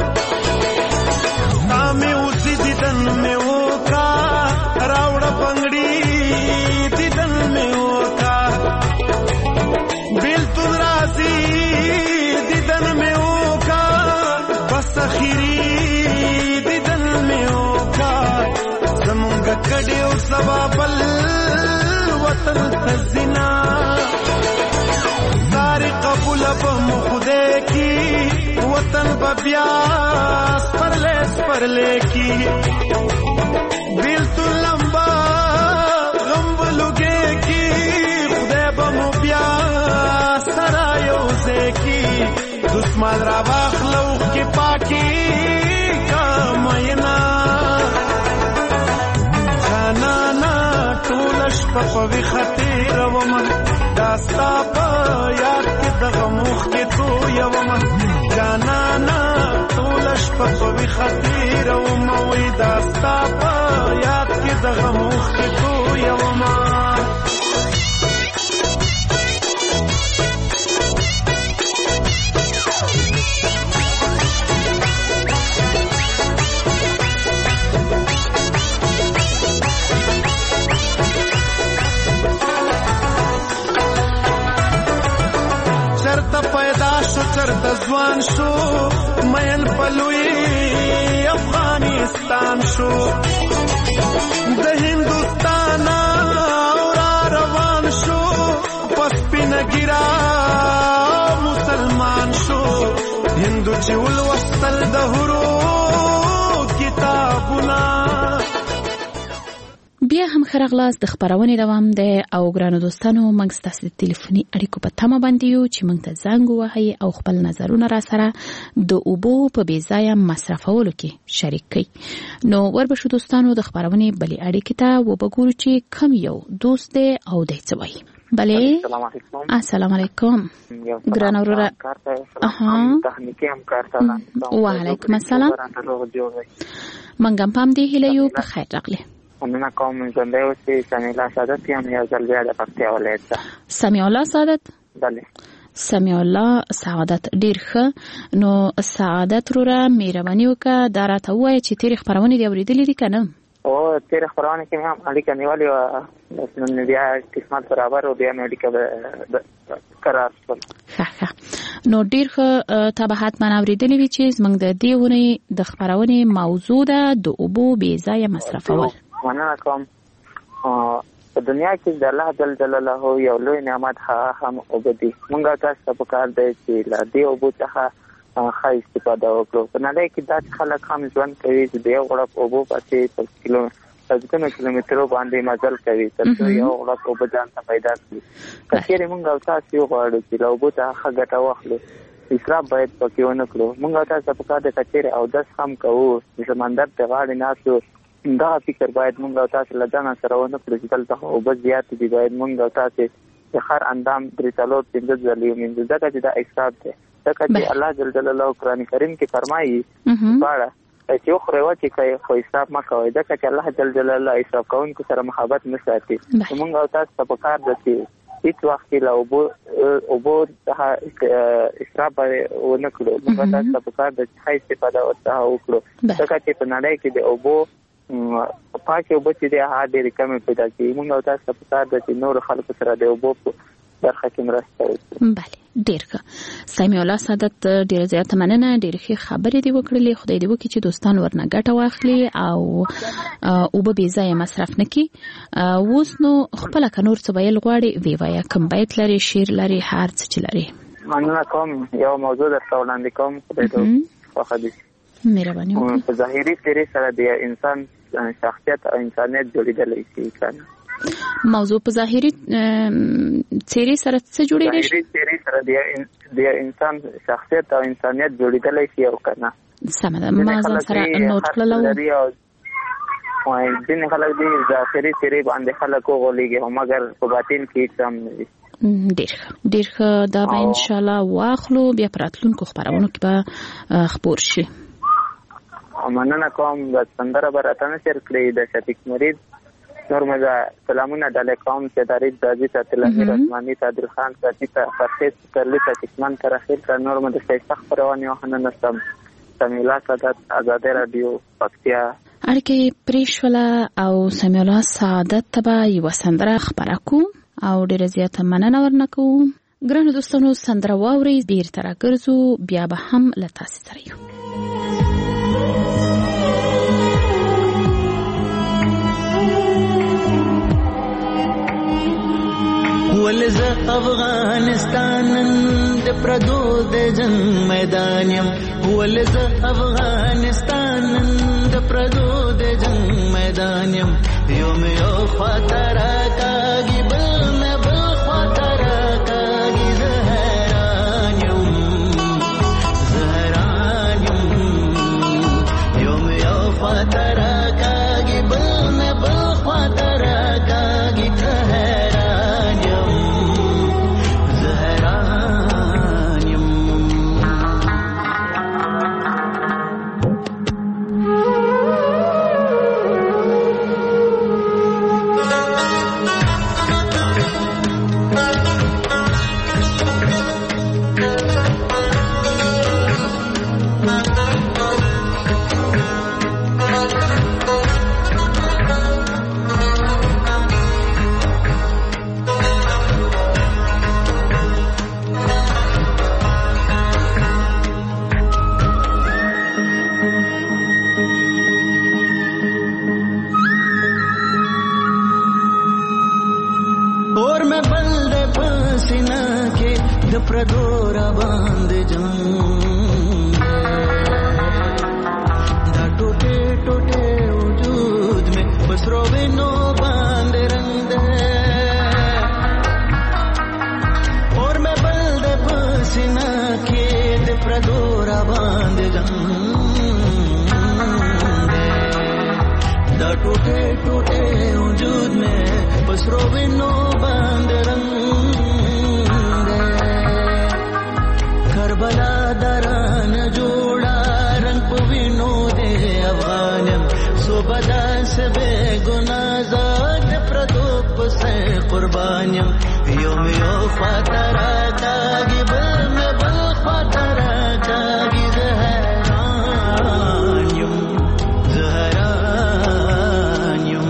نامې اوسې دیدن مې وکا راوړ پنګړي دیدن مې وکا بیلتون راځي دیدن مې وکا بس اخیری کډیو سبابل وطن تزنا ساری قبول په مخده کی وطن بیا پرلے پرلے کی بیل تو لمبا غم بلوگے کی خدای بمو بیا سرایو سے کی دسمال را باخلو کی پاکی کاماینا پخوی خطیر ومن داستا پا یاد کی دغموخ کی تو یومن جانانا طولش پخوی خطیر وموی داستا پا یاد کی دغموخ کی تو یومن چرته ځوان شو مین پلوی افغانستان شو د هندوستان اور روان شو پس پینګرا مسلمان شو هندو چې ول وصل د هرو کتابونه بیا هم خرغلاس د خبرونه دوام ده او ګرانو دوستانو موږ ستاسو د ټلیفوني اړیکو په تمه باندې یو چې موږ ته زنګ ووهئ او خپل نظرونه را سره د اوبو په بې ځایه مصرفولو کې شریک کړئ. نو وربشو دوستانو د خبرونه بلې اړیکې ته وبګورو چې کم یو دوست دی او دی څه وایي. بله السلام علیکم ګران اورورا اها وعلیکم السلام منګم پام دی هلیو په خیر راغله. مننه کوم زنده اوسې سمیع الله سعادت یم یو ځل بیا د پکتیا ولایت څخه. سمیع الله سعادت؟ بله سمیع الله سعادت ډیر ښه. نو سعادت وروره مهرباني وکړه دا راته ووایه چې تېرې خپرونې دې اورېدلې دي که نه؟ او تېرې خپرونې کې مې هم اړیکه نیولې وه نو بیا قسمت برابر و بیا مې اړیکه قرار شول. ښه ښه نو ډیر ښه تا به حتما اورېدلې وي چې زموږ د دې اونۍ د خپرونې موضوع ده د اوبو بې ځایه مصرفول. مننه کوم. په دنیا کې د الله جل جلاله یو لوی نعمت هم اوبه دي. موږ تاسو ته پکار دی چې له دې اوبو څخه ښه استفاده وکړو. په نړۍ کې داسې خلک هم ژوند کوي چې د یو غړپ اوبو پسې په کیلو لسګونو کیلومترو باندې مزل کوي تر څو یو غړپ اوبه ځان ته پیدا کړي. که چېرې موږ او تاسو یو غواړو چې له اوبو څخه ښه ګټه واخلو، اسراف باید پکې ونه کړو. موږ او تاسو په کار د که چېرې اودس هم کوو، د سمندر د غاړې ناستو، دا فکر باید موږ او تاسو له ځانه سره ونه کړو چې دلته اوبه زیاتې دي. باید موږ او تاسو د هر اندام درې څلور پنځه ځلې ومینځو، ځکه چې دا اسراف دی. ځکه چې الله جل جلاله قرآن کریم کې فرمایي باړه چې وخورئ وچې کوئ خو اسراف مه کوئ، ځکه چې الله جل جلاله اسراف کوونکو سره محبت نه ساتي. موږ او تاسو ته پکار ده چې هیڅ وخت کې له اوبو اوبو څخه اسراف ونه کړو. موږ او تاسو ته پکار ده چې ښه استفاده ورڅخه وکړو، ځکه چې په نړۍ کې د اوبو پاکې اوبه چې دی هغه ډېرې کمې پیدا کېږي. موږ او تاسو ته پکار ده چې نورو خلکو سره د اوبو په برخه کې مرسته وکړو. بله، ډېر ښه. سمیع الله سعادت، ډېره زیاته مننه، ډېرې ښې خبرې دې وکړلې. خدای دې وکړي چې دوستان ورنه ګټه واخلي او اوبه بې ځایه مصرف نه کړي. اوس نو خپله که نور څه ویل غواړې ویې وایه، کوم بیت لرې، شعر لرې، هر څه چې لرې. مننه کوم. یو موضوع درته وړاندې کوم، خدای دې خوښه دي. مهرباني وکړه. په ظاهري څېرې سره د انسان شخصیت او انسانیت جوړېدلی شي که نه؟ موضوع په ظاهري څېرې سره څه جوړېدلی شي؟ ظاهري څېرې سره د انسان شخصیت او انسانیت جوړېدلی شي او که نه؟ سمه ده، ما ځان سره نوټ کړله وو. ځینې خلک دي ظاهري څېرې باندې خلک وغولېږي، خو مګر په باطن کې هېڅ هم نه وي. ډېر ښه، ډېر ښه. دا به انشاءالله واخلو، بیا په راتلونکو خپرونو کې به خپور شي. مننه کوم. د سندره به راته نشر کړئ د شفیق مرید. نور مزه سلامونه ډالۍ کوم چې دارید دازي ته تلهیر عثماني ته عادل خان ساتي ته فرخیز کرلی ته کشمان ته رخیل ته نور مزه ښایسته خپرونې وښننه سم سمیع الله سعادت ازادۍ راډیو پکتیا. اړیکې پرې شوله او سمیع الله سعادت ته به یوه سندره خپره کوو او ډېره زیاته مننه ورنه کوو. ګرانو دوستانو، سندره واورئ، بیرته راګرځو، بیا به هم له تاسې سره یو. ولزه افغانستان د پردو د جنگ میدان یم، ولزه افغانستان د پردو د جنگ میدان یم. یو مې یو خواته راکاږي، بل مې بل خواته راکاږي. زه حیران یم، زه حیران یم. یو مې یو خواته راکاږي، بل مې بل خواته راکاږي. زه حیران یم، زه حیران یم. اور میں بلد پسینہ کے دپردورا باندھ جان دا ٹوٹے ٹوٹے وجود میں بسرو بینو باندھ رنگ اور میں بلد پسینہ کے دپردورا باندھ جان دا ٹوٹے ٹوٹے وجود میں بسرو بینو باندھ رنگ کربلا دران جوڑا رنگ پوینو دے افغانم صوبدا سے بے گناہ ذات پردوپ سے قربانیم. یوم یو فاترہ کاگی بل میں بل فاترہ کاگی زہران یم زہران یم.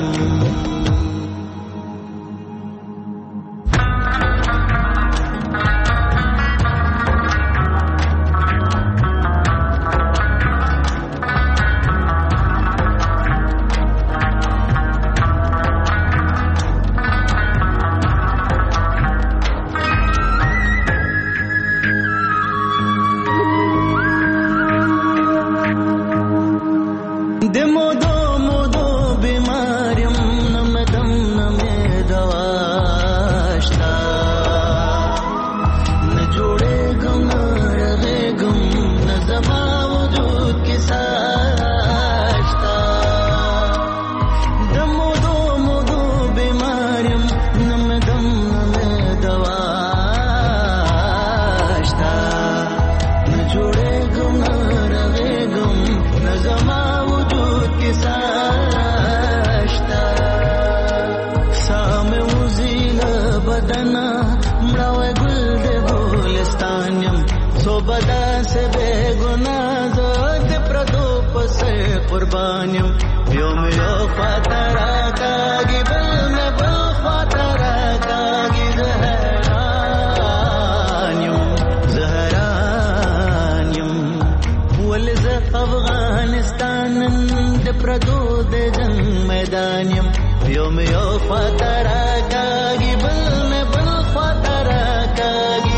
بدا سے بے گناہ زود پردو پسے قربانیم یوم یو فاترا کاگی بل میں بل فاترا کاگی زہرانیم زہرانیم ولز افغانستان د پردو د جنگ میدانیم یوم یو فاترا کاگی بل میں بل فاترا کاگی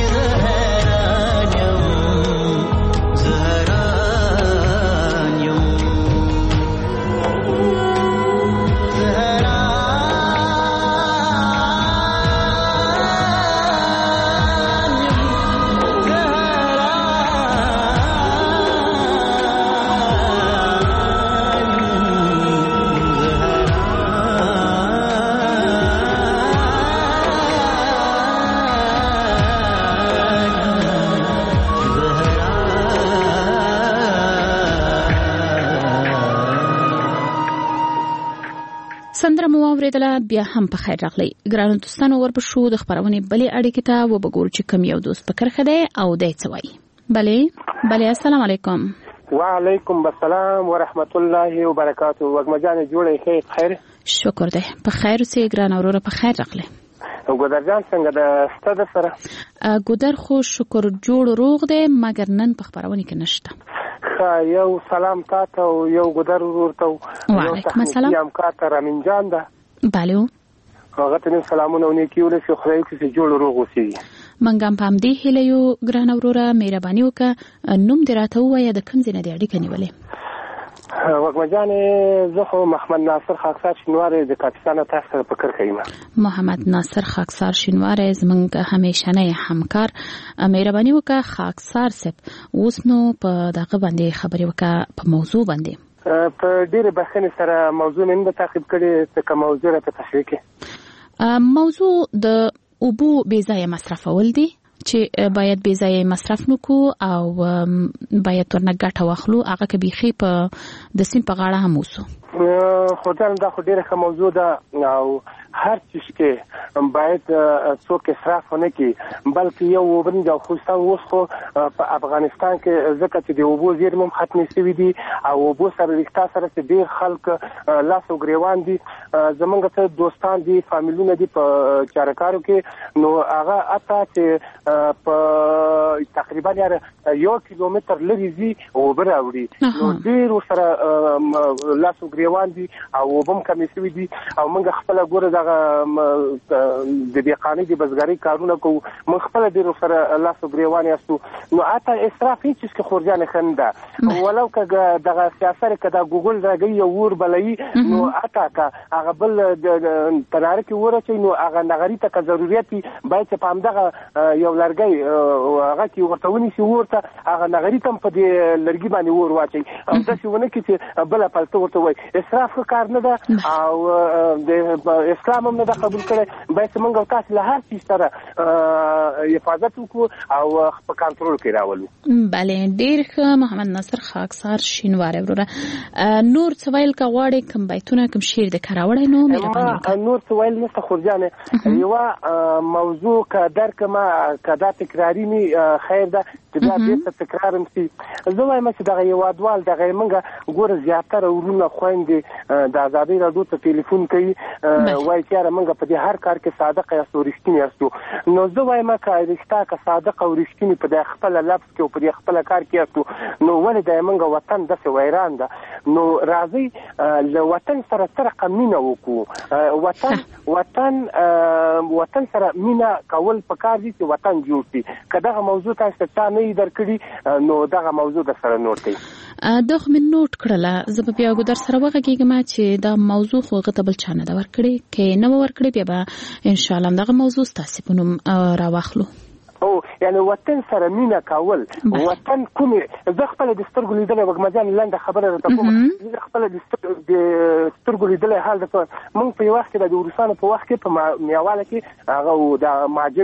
سندره مو اوریدله بیا هم په خیر راغلی ګرانو دوستانو ورپښو د خبرونې بلې اړیکې ته وبګور چې کوم یو دوست په کرخه دی او دی څه وایي بلې بلې السلام علیکم وعلیکم السلام ورحمت الله وبرکاته وګمجان جوړې خیر خیر شکر دی په خیر اوسې ګران اوروره په خیر راغلی ګودر جان څنګه د ستاسو سره ګودر خو شکر جوړ روغ دی مګر نن په خبرونه کې نشته یو سلام تاسو او یو ګودر ورته وعلیکم السلام یم کاته رامین جان ده بله هغه ته سلامونه ونیکي ولې خو خدای چې جوړ روغ اوسي منګم پام دی هله یو ګران اوروره مهرباني وکړه نوم دې راته ووایه د کوم ځای نه دی اړیکه نیولې وګمجان زه خو محمد ناصر خاکسار شینواری د پاکستان تاسو په کار کوم محمد ناصر خاکسار شینواری زمونږ همیشنه همکار مهرباني وکړه خاکسار صاحب اوس نو په دغه باندې خبرې وکړه په موضوع باندې په ډیره بخښنې سره موضوع نن به تعقیب کړي ته موضوع را په تشریح کې موضوع د اوبو بې ځایه مصرفول دي چې باید بې ځایه مصرف نکو او باید ورنه ګټه واخلو هغه که بیخي په د سیند په غاړه هم اوسو خو دا خو ډیره ښه موضوع ده او هر چیز کې باید څوک اسراف ونه کړي بلکې یو وبن د خصوصا اوس خو په افغانستان کې ځکه چې د اوبو زیرمې هم ختمې شوي دي او اوبو سره رښتا سره چې ډېر خلک لاس او ګریوان دي زمونږ ته دوستان دي فامیلونه دي په چارکارو کې نو هغه اته چې په تقریبا یو کیلومتر لرې ځي اوبه راوړي نو ډېر ورسره لاس او ګریوان دي او اوبه هم کمې شوي دي او موږ خپله ګوره د دهقانۍ د بزګرۍ کارونه کوو موږ خپله ډېر ورسره لاس او ګریوان یاستو نو حتی اسراف هېڅ چیز کې خورجانې ښه نه ده ولو که دغه سیاست که دا ګوګل راګوي یو اور بلوي نو حتی که هغه بل تناره کې اور اچوي نو هغه نغري ته که ضرورت وي باید چې په همدغه یو لرګی هغه کې ورته ونیسي اور ته هغه نغري ته هم په دې لرګي باندې اور واچوي او داسې ونه کړي چې بله پلته ورته وایي اسراف ښه کار نه ده او د اسلام هم نه ده قبول کړی باید چې موږ او تاسې له هر چیز سره حفاظت وکړو او په کنټرول کې راولو بله ډېر ښه محمد ناصر خاکسار شینواری وروره نور څه ویل که غواړې کوم بیتونه کوم شعر دې که راوړی نو مهرباني وکړه نور څه ویل نشته خورجانې یوه موضوع که درکمه که دا تکراري مي خیر ده چې بیا بېرته تکرار هم شي زه وایم چې دغه هېوادوال دغه یې موږ ګوره زیاتره وروڼه خویندې د ازادۍ راډیو ته ټلیفون کوي وایي چې یاره موږ په دې هر کار کې صادق یاستو رښتینې یاستو نو زه وایم که رښتا که صادق او رښتینې په دې خپله لفظ کې او په دې خپله کار کې یاستو نو ولې دا موږ وطن داسې ویران ده نو راځئ له وطن سره څه رقم مینه وکړو وطن وطن وطن سره مینه کول پکار دي چې وطن جوړ شي که دغه موضوع تاسو ته چا نه یې درکړي نو دغه موضوع در سره نوټ کړئ دغه مې نوټ کړله زه به بیا ګودر سره وغږېږم چې دا موضوع خو هغه ته بل چا نه ده ورکړې که یې نه به ورکړې بیا به انشاءالله همدغه موضوع ستاسې په نوم راواخلو او یعنی وطن سره مینه کول وطن کومې زه خپله د سترګو لیدلی وږمجان لنډه خبره درته کوم زه خپله د سترګو لیدلی حال درته موږ په یو وخت کې د روسانو په وخت کې په میاواله کې هغه د مهاجرو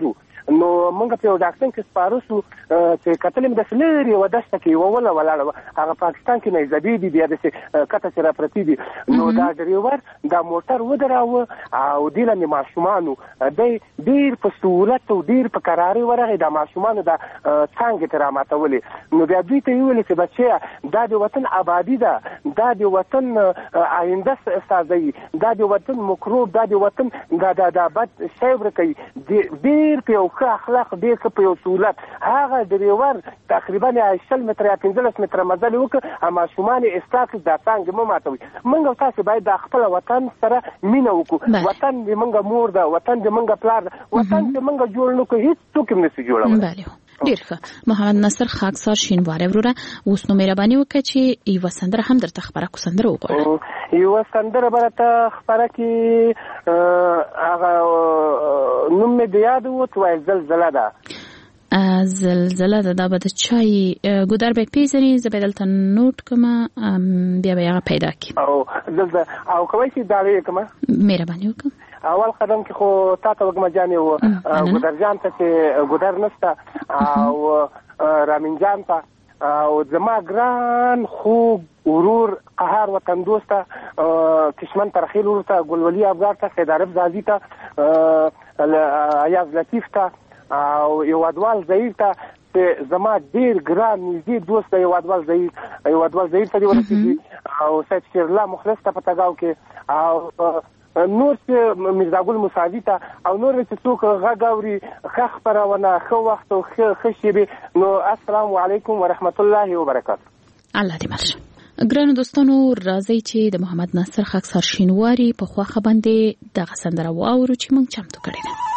نو موږ په یو ډاکټر کې سپارو شو چې کتلم د فلری و دشته کې ولا ولاړه هغه پاکستان کې نه زبې دي بیا د کته سره پرتی دي نو دا ډریور دا موټر ودراوه او دله ماشومانو د ډیر په سهولت او ډیر په قراري ورغه د ماشومانو د څنګه تر ماتولې نو بیا دوی ته ویل چې بچي دا د وطن آبادی ده دا د وطن آینده سازي دا د وطن مکروب دا د وطن دا د بد شی ورکي ډیر په او اخلاق ډیر په یو سهولت هغه ډریور تقریبا شل متر یا پنځلس متر مزل وکړ اما شومان استاک د څنګه مو ماتوي موږ تاسو باید د خپل وطن سره مینه وکړو وطن د موږ مور ده وطن د موږ پلار ده وطن د موږ جوړ نو کوي هیڅ څوک هم نشي جوړول ډیر ښه محمد ناصر خاکسار شینواری وروره اوس نو مهرباني وکړه چې یو سندره هم درته خبره کو سندره وکړه یو سندره برته خبره کې هغه نوم مې د یاد ووت وای زلزله ده زلزله ده دا به د چای ګودر به پیژني زه به دلته نوٹ کوم بیا به هغه پیدا کی او زلزله او کوي چې دا وی کوم مهرباني وکړه اول قدم کې خو تاسو وګم جانې و ګودر جان ته چې ګودر نشته او رامین جان ته او زما ګران خوب ورور قهار وطن دوسته کشمن ترخیل ورته ګلولي افغان ته خیدارب زازي ته ایاز لطیف ته او یو ادوال ظهیر ته چې زما ډیر ګران نږدې دوست دی یو ادوال ظهیر یو ادوال ظهیر ته دی ورسېږي او سید شیر الله مخلص ته په تګاو کې او نور چې مرزا ګل موساوي ته او نور چې څوک غږ اوري ښه خپرونه ښه وخت او ښه شیبې نو السلام علیکم ورحمت الله وبرکاته الله دې مل ګرانو دوستانو راځي چې د محمد ناصر خاکسار شینواری په خواخه باندې دغه سندره واورو چې موږ چمتو کړی ده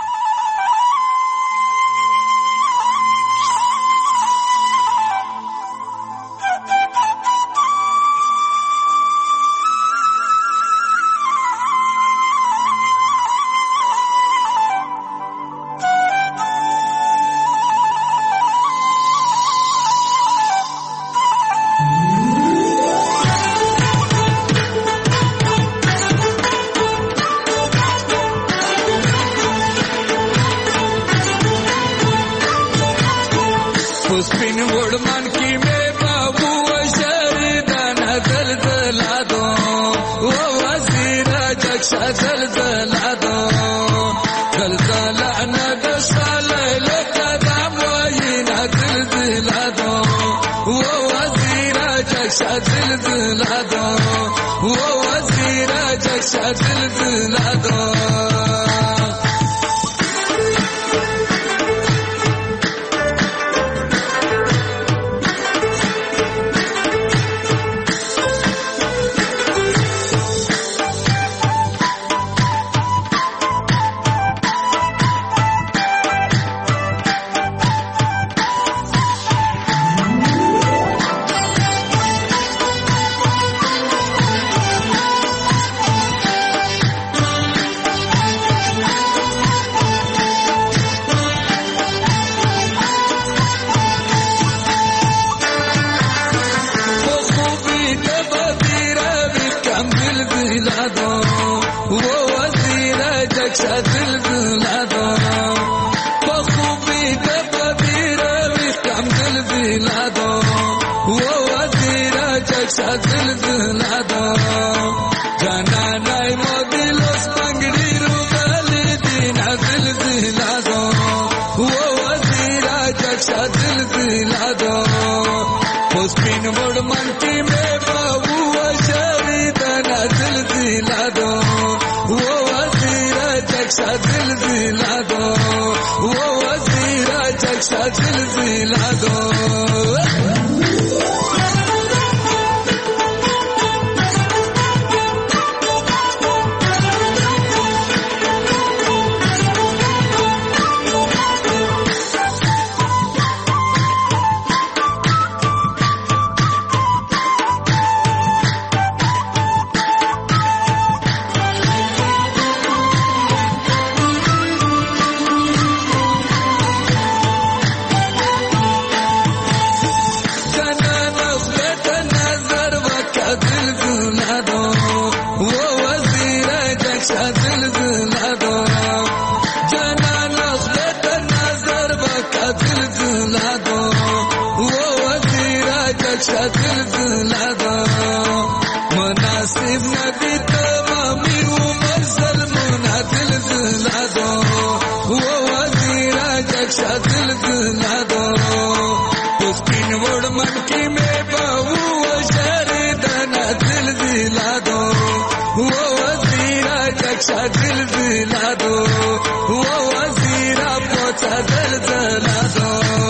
زلزلادو و وزیر جکشا زلزلادو پسپین وڑمن کی میں باو شردنا زلزلادو و وزیر جکشا زلزلادو و وزیر پوچا زلزلادو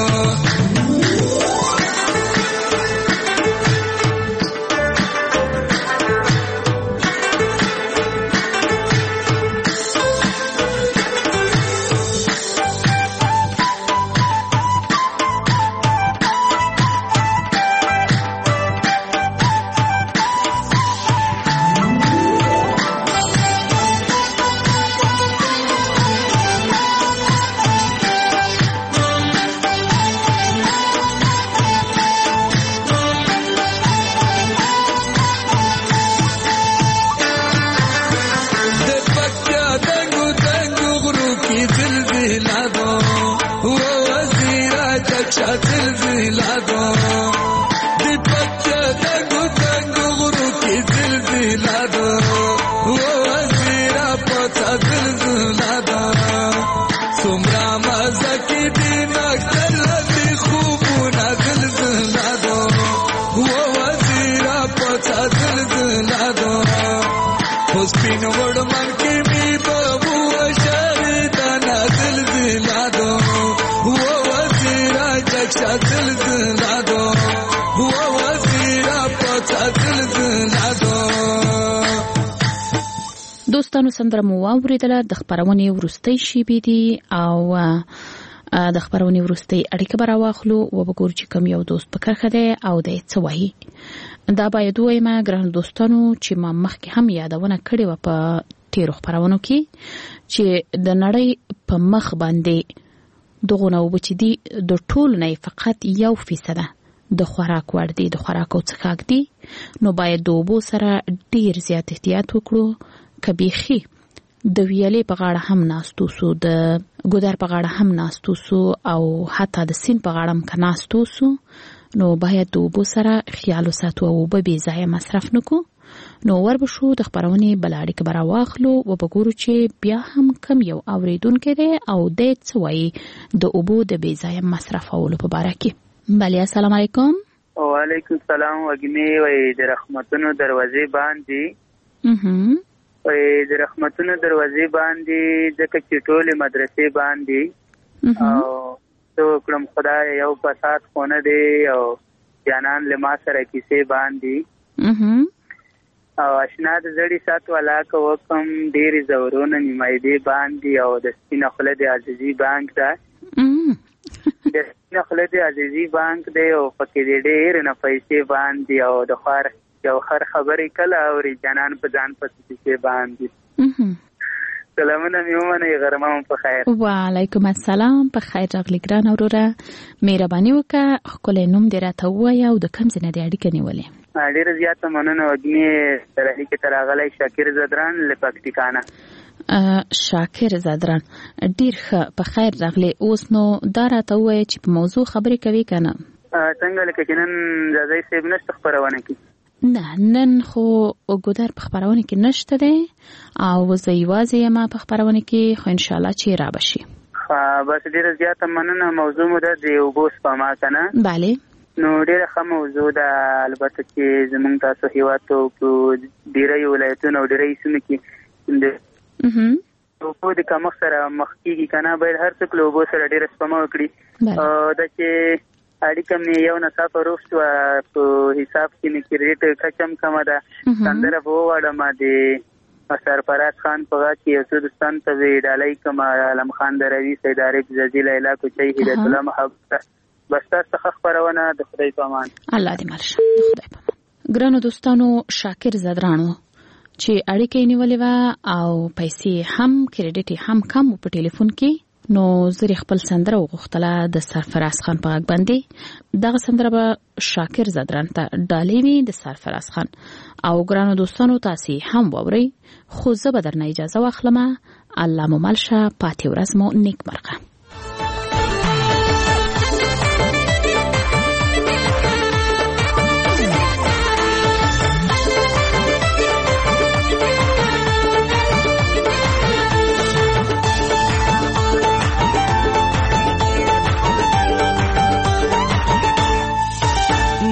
دوستانو سندره مو واوریدله د خبرونې وروستۍ شیبې دي او د خبرونې وروستۍ اړیکه به راواخلو و به ګورو چې کوم یو دوست په کرښه دی او دی څه وایي. دا باید ووایم ګرانو دوستانو چې ما مخکې هم یادونه کړې وه په تېرو خپرونو کې چې د نړۍ په مخ باندې دغونه اوبه چې دي د ټولو نه فقط یو فیصده د خوراک وړ دي، د خوراک او څښاک دي. نو باید د اوبو سره ډېر زیات احتیاط وکړو. که بیخي د ویالې په غاړه هم ناستو سو، د ګودر په غاړه هم ناستو سو او حتی د سیند په غاړه هم که ناستو سو، نو باید د اوبو سره خیال وساتو او اوبه بې ځایه مصرف نه کړو. نو وربشو د خپرونې بله اړیکه به راواخلو و به ګورو چې بیا هم کم یو اورېدونکی دی او دی څه وایي د اوبو د بې ځایه مصرفولو په باره کې. بله السلام علیکم. وعلیکم السلام. وږمې وایي د رحمتونو دروازې باندې وایي د رحمتونو دروازې باندې ځکه چې ټولې مدرسې باندې او څه وکړم خدای یو فساد خو نه دی او جانان له ما سره کیسې باندې او اشنا د زړی سات والا کو کم ډېرې زورونه نیمایدې باندې او د سپینه خوله د عزیزي بانک ده د سپینه خوله د عزیزي بانک دی او پکې ډېرې نه پیسې باندې او د خوار یو خر خبرې کله اوري جانان په ځان پسې کیسې باندې. سلامونه مې ومنئ غرمه مو په خیر. وعلیکم السلام. په خیر راغلې ګرانه وروره. مهرباني وکړه ښکلی نوم دې راته ووایه او د کوم ځای نه دې اړیکه نیولې؟ ډېره زیاته مننه. وږمې سره اړیکې ته راغلی شاکر زدران له پکتیکا نه. شاکر زدران ډېر ښه. په خیر راغلې. اوس نو دا راته ووایه چې په موضوع خبرې کوي که نه؟ څنګه لکه چې نن ځاځی صاحب نشته خپرونه کې؟ نه نن خو ګودر په خبرونه کې نشته دی او زه یوازې یم په خبرونه کې، خو انشاءالله چې را به شي. بس ډېره زیاته مننه. موضوع مو ده د اوبو سپما که نه؟ بله. نو ډېره ښه موضوع ده. البته چې زموږ تاسو هېوادو کې ډېری ولایتونه او ډېری سیمو کې د اوبو د کمښت سره مخ کېږي که نه، باید هر څوک له اوبو سره ډېره سپما وکړي. دا چې اړیکه مې یو ناڅاپه روغ شوه په حساب کې مې کریډټ کچه هم کمه ده. سندره به وواړم د سرفراز خان په غږ کې یو څه دوستانو ته وې ډالۍ کړمه علم خان دروي سید عارف ززي لیلا کوچۍ هدایت الله محبت. بس تاسو څخه خپرونه د خدای په امان. الله دې مل شه. د خدای په امان. ګرانو دوستانو شاکر زدرانو چې اړیکه یې نیولې وه او پیسې هم کریډټ هم کم په ټلیفون کې، نو زه خپل سندره وغوښتله د سرفراز خان په غږ باندې. دغه سندره به شاکر زدران ته ډالۍ وي د سرفراز خان. او ګرانو دوستانو تاسې هم واورئ، خو زه به درنه اجازه واخلمه. الله مو مل شه. پاتې ورځ مو نیکمرغه.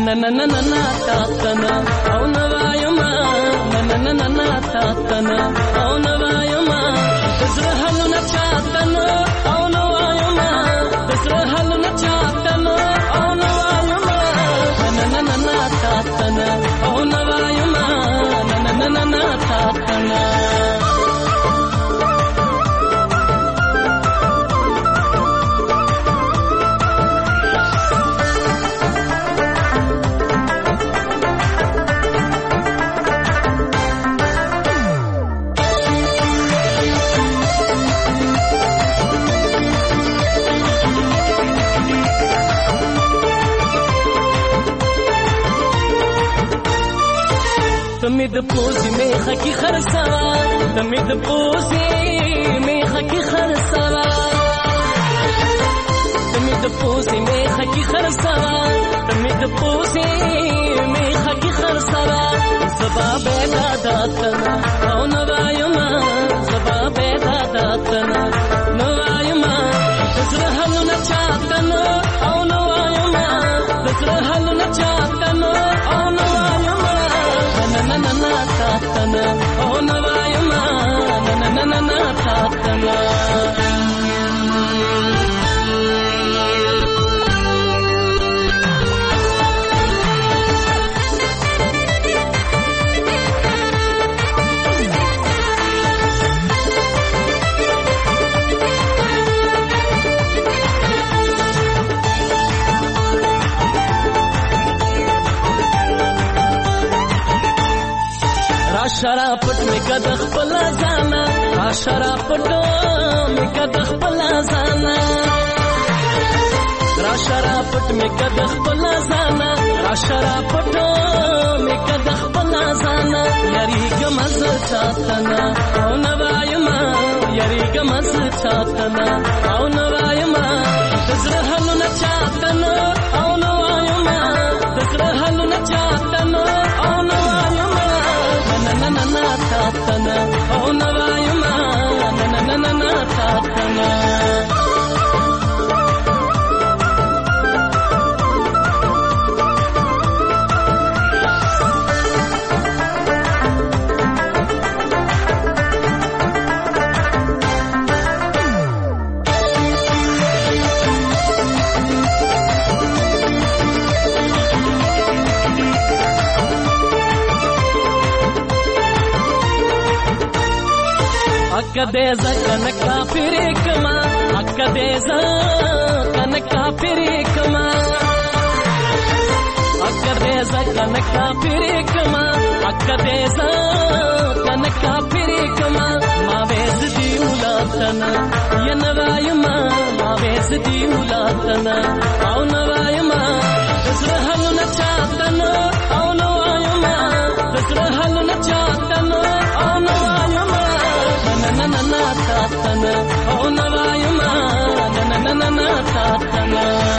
na na na na na tatana au na vayuma na na na na na tatana au na vayuma tasra halu na tatana au na vayuma tasra halu na tatana au na vayuma na na na na tatana au na vayuma na na na na tatana تمید پوزی میخه کی خرسوا تمید پوزی میخه کی خرسوا تمید پوزی میخه کی خرسوا تمید پوزی میخه کی خرسوا زبا بیدا داتنا او نوایما زبا بیدا داتنا نوایما تزره حلو نچاتنا او نوایما تزره حلو نچاتنا او نوایما na na na tatana oh na vayuma na na na na tatana شرافت میں کدخ پلا زانا شرافت میں کدخ پلا زانا را شرافت میں کدخ پلا زانا را شرافت میں کدخ پلا زانا یری گمز چاتنا او نوایما یری گمز چاتنا او نوایما تزره حلو نچاتنا او نوایما تزره حلو نچاتنا او نوایما na na na tatana oh na vayuma na na na na tatana akkadeza kanaka pirikama akkadeza kanaka pirikama akkadeza kanaka pirikama akkadeza kanaka pirikama ma vezdi ulatana yanavayuma ma vezdi ulatana au navayuma tasrahalu nachatana au navayuma tasrahalu nachatana au navayuma na na na tatana oh na vayuma na na na na tatana